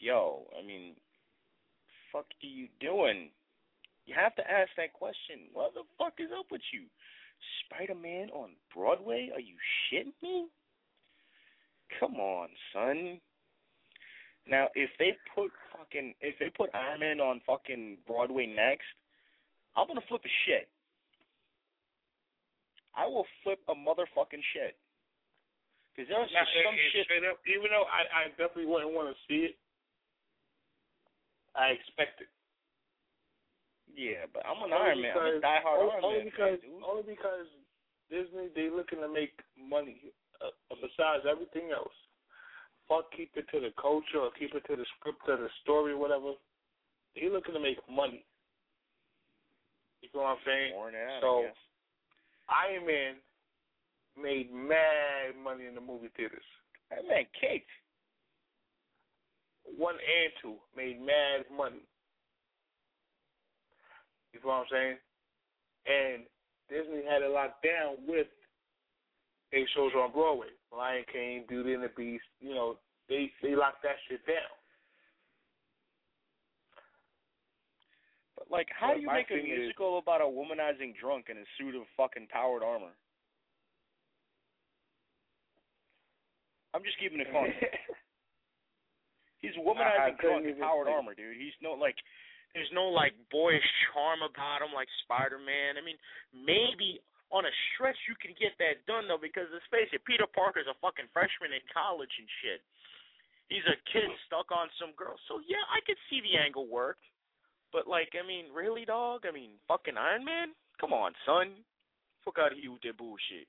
fuck are you doing? You have to ask that question. What the fuck is up with you? Spider-Man on Broadway? Are you shitting me? Come on, son. Now, if they put Iron Man on fucking Broadway next, I'm gonna flip a shit. I will flip a motherfucking shit. Because there's some shit. Straight up, even though I definitely wouldn't want to see it, I expect it. Yeah, but I'm an Iron Man. I'm a diehard Iron Man. Only because Disney, they looking to make money. Besides everything else, fuck, keep it to the culture or keep it to the script or the story, whatever. They looking to make money. You know what I'm saying? More than that, so, I guess. Iron Man made mad money in the movie theaters. Iron Man caked. 1 and 2 made mad money. You know what I'm saying? And Disney had it locked down with their shows on Broadway. Lion King, Beauty and the Beast, they locked that shit down. But, how do you make a musical about a womanizing drunk in a suit of fucking powered armor? I'm just keeping it funny. He's a womanizing drunk in powered armor, dude. He's there's no boyish charm about him like Spider-Man. I mean, maybe on a stretch you can get that done though, because let's face it, Peter Parker's a fucking freshman in college and shit. He's a kid stuck on some girl. So yeah, I could see the angle work. But really, dog? Fucking Iron Man? Come on, son. Fuck out of here with that bullshit.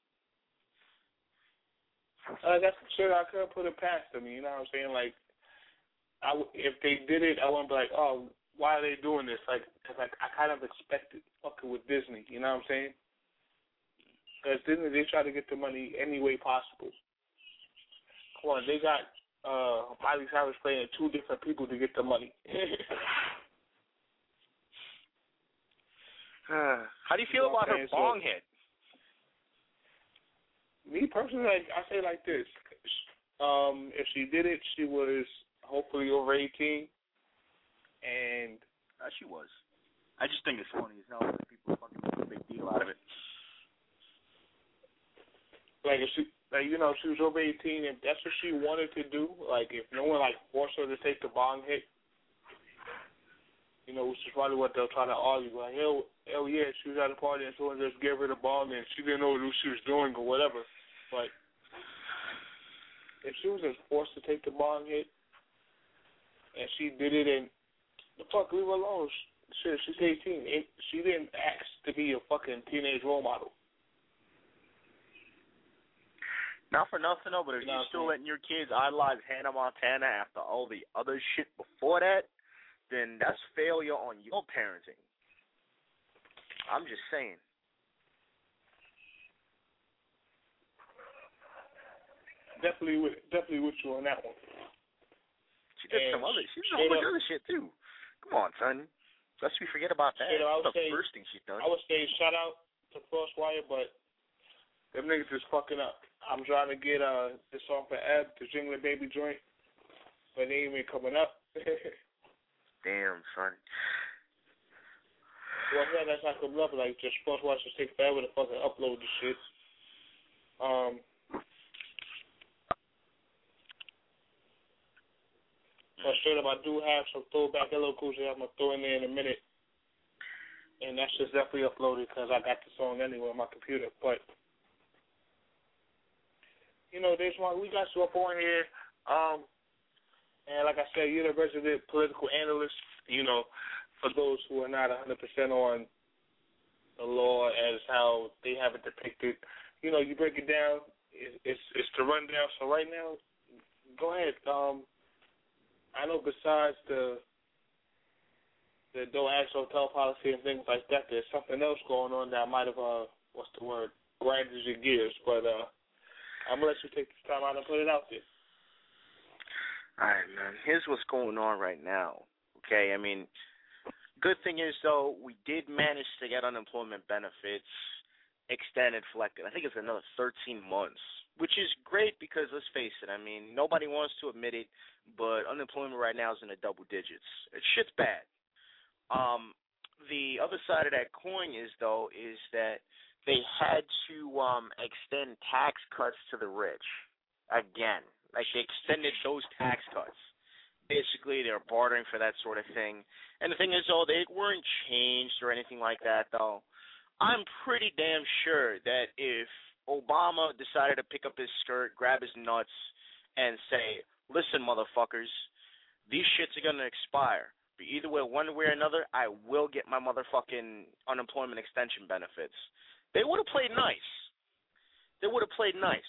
That's some shit I couldn't put it past them. You know what I'm saying? If they did it, I wouldn't be like, oh, why are they doing this? Cause I kind of expected fucking with Disney. You know what I'm saying? Because Disney, they try to get the money any way possible. Come on, they got Miley Cyrus playing 2 different people to get the money. How do you feel about her bong hit? Me personally, I say like this. If she did it, she was hopefully over 18. And she was. I just think it's funny as hell that people fucking make a big deal out of it. If she, she was over 18, and that's what she wanted to do. If no one forced her to take the bong hit, which is probably what they'll try to argue. Hell yeah, she was at a party and someone just gave her the bong and she didn't know what she was doing or whatever. But if she was just forced to take the bong hit and she did it, and the fuck, leave her alone. Shit, she's 18. She didn't ask to be a fucking teenage role model. Not for nothing, though, but if you're still letting your kids idolize Hannah Montana after all the other shit before that, then that's failure on your parenting. I'm just saying. Definitely with you on that one. She did some other. She did a whole bunch of other shit too. Come on, son. Lest we forget about that. That's the first thing she's done. I would say shout out to Crosswire, but them niggas is fucking up. I'm trying to get this song for Eb, the Jingling Baby joint, but they ain't even coming up. Damn, son. Well, yeah, that's not coming up. Just Crosswire should take forever to fucking upload the shit. But straight up, I do have some throwback LL Cool J I'm going to throw in there in a minute. And that's just definitely uploaded because I got the song anyway on my computer. But, you know, we got you up on here. And like I said, you're the resident political analyst. You know, for those who are not 100% on the law as how they have it depicted, you know, you break it down. It's the rundown. So right now, go ahead. I know besides the don't ask hotel policy and things like that, there's something else going on that might have grinded your gears. But I'm gonna let you take this time out and put it out there. All right, man. Here's what's going on right now. Okay, I mean, good thing is though we did manage to get unemployment benefits extended for like I think it's another 13 months. Which is great because, let's face it, I mean, nobody wants to admit it, but unemployment right now is in the double digits. Shit's bad. The other side of that coin is that they had to extend tax cuts to the rich again. Like, they extended those tax cuts. Basically, they're bartering for that sort of thing. And the thing is, though, they weren't changed or anything like that, though. I'm pretty damn sure that if Obama decided to pick up his skirt, grab his nuts, and say, listen, motherfuckers, these shits are going to expire. But either way, one way or another, I will get my motherfucking unemployment extension benefits. They would have played nice. They would have played nice.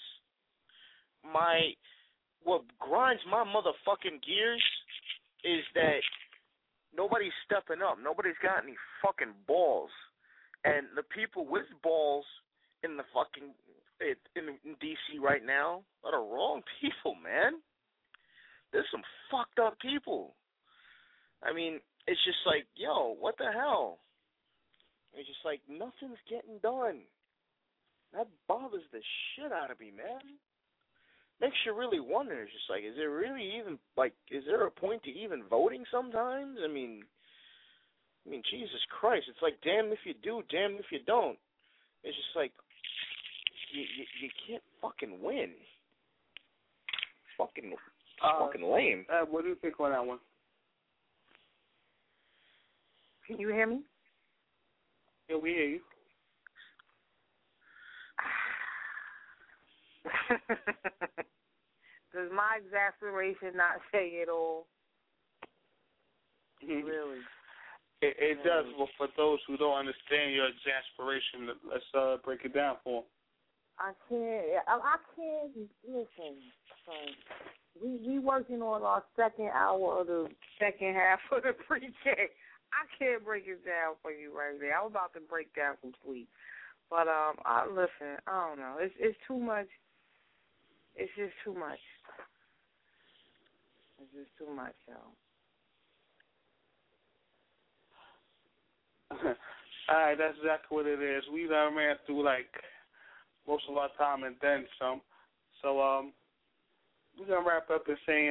What grinds my motherfucking gears is that nobody's stepping up. Nobody's got any fucking balls. And the people with balls in the fucking in D.C. right now are the wrong people, man. There's some fucked up people. I mean, it's just like, yo, what the hell? It's just like nothing's getting done. That bothers the shit out of me, man. Makes you really wonder. It's just like, is there really even is there a point to even voting sometimes? I mean, Jesus Christ, it's like damn if you do, damn if you don't. It's just like you can't fucking win. Fucking lame. What do you think on that one? Can you hear me? Yeah, we hear you. Does my exasperation not say it all? Really? It does. Well, for those who don't understand your exasperation, let's break it down for them. I can't listen. We working on our second hour of the second half of the pre-K. I can't break it down for you right there. I'm about to break down some sleep. But listen, I don't know. It's too much. It's just too much. It's just too much, y'all. All right, that's exactly what it is. We done ran through like most of our time and then some. So we're gonna wrap up and saying,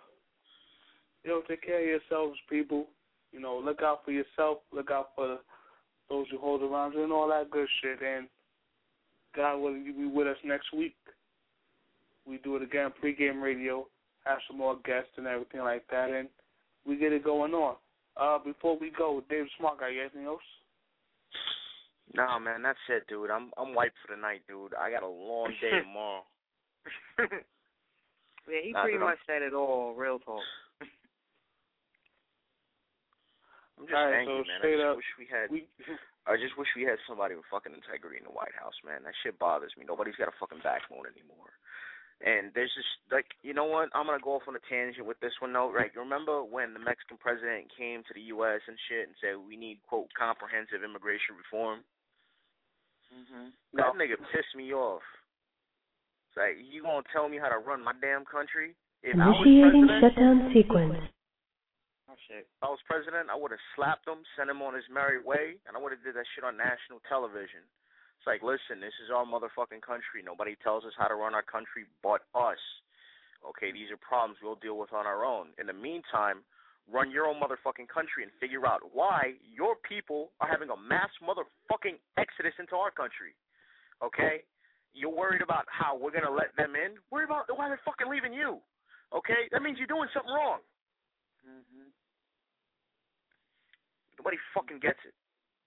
take care of yourselves, people. You know, look out for yourself. Look out for those you hold around you and all that good shit. And God willing, you be with us next week. We do it again, pregame radio, have some more guests and everything like that, and we get it going on. Before we go, Dave Smart, got you anything else? Nah, man, that's it, dude. I'm wiped for the night, dude. I got a long day tomorrow. Yeah, he pretty much said it all, real talk. I'm just angry, man. I just wish we had somebody with fucking integrity in the White House, man. That shit bothers me. Nobody's got a fucking backbone anymore. And there's just, like, you know what? I'm going to go off on a tangent with this one, though. Right? You remember when the Mexican president came to the U.S. and shit and said we need, quote, comprehensive immigration reform? Mm-hmm. That nigga pissed me off. It's like, you going to tell me how to run my damn country? If Initiating shutdown sequence. If I was president, I would have slapped him, sent him on his merry way, and I would have did that shit on national television. It's like, listen, this is our motherfucking country. Nobody tells us how to run our country but us. Okay, these are problems we'll deal with on our own. In the meantime, run your own motherfucking country and figure out why your people are having a mass motherfucking exodus into our country. Okay? You're worried about how we're going to let them in? Worry about why they're fucking leaving you. Okay? That means you're doing something wrong. Mm-hmm. Nobody fucking gets it.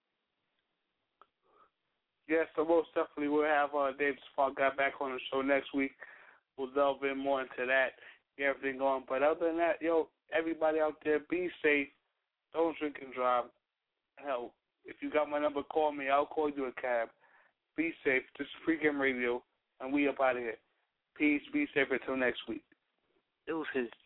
Yes, so most definitely we'll have Dave Spark got back on the show next week. We'll delve in more into that, get everything going. But other than that, everybody out there, be safe. Don't drink and drive. Hell, if you got my number, call me. I'll call you a cab. Be safe. This is Pregame Radio, and we up out of here. Peace. Be safe until next week. Deuces.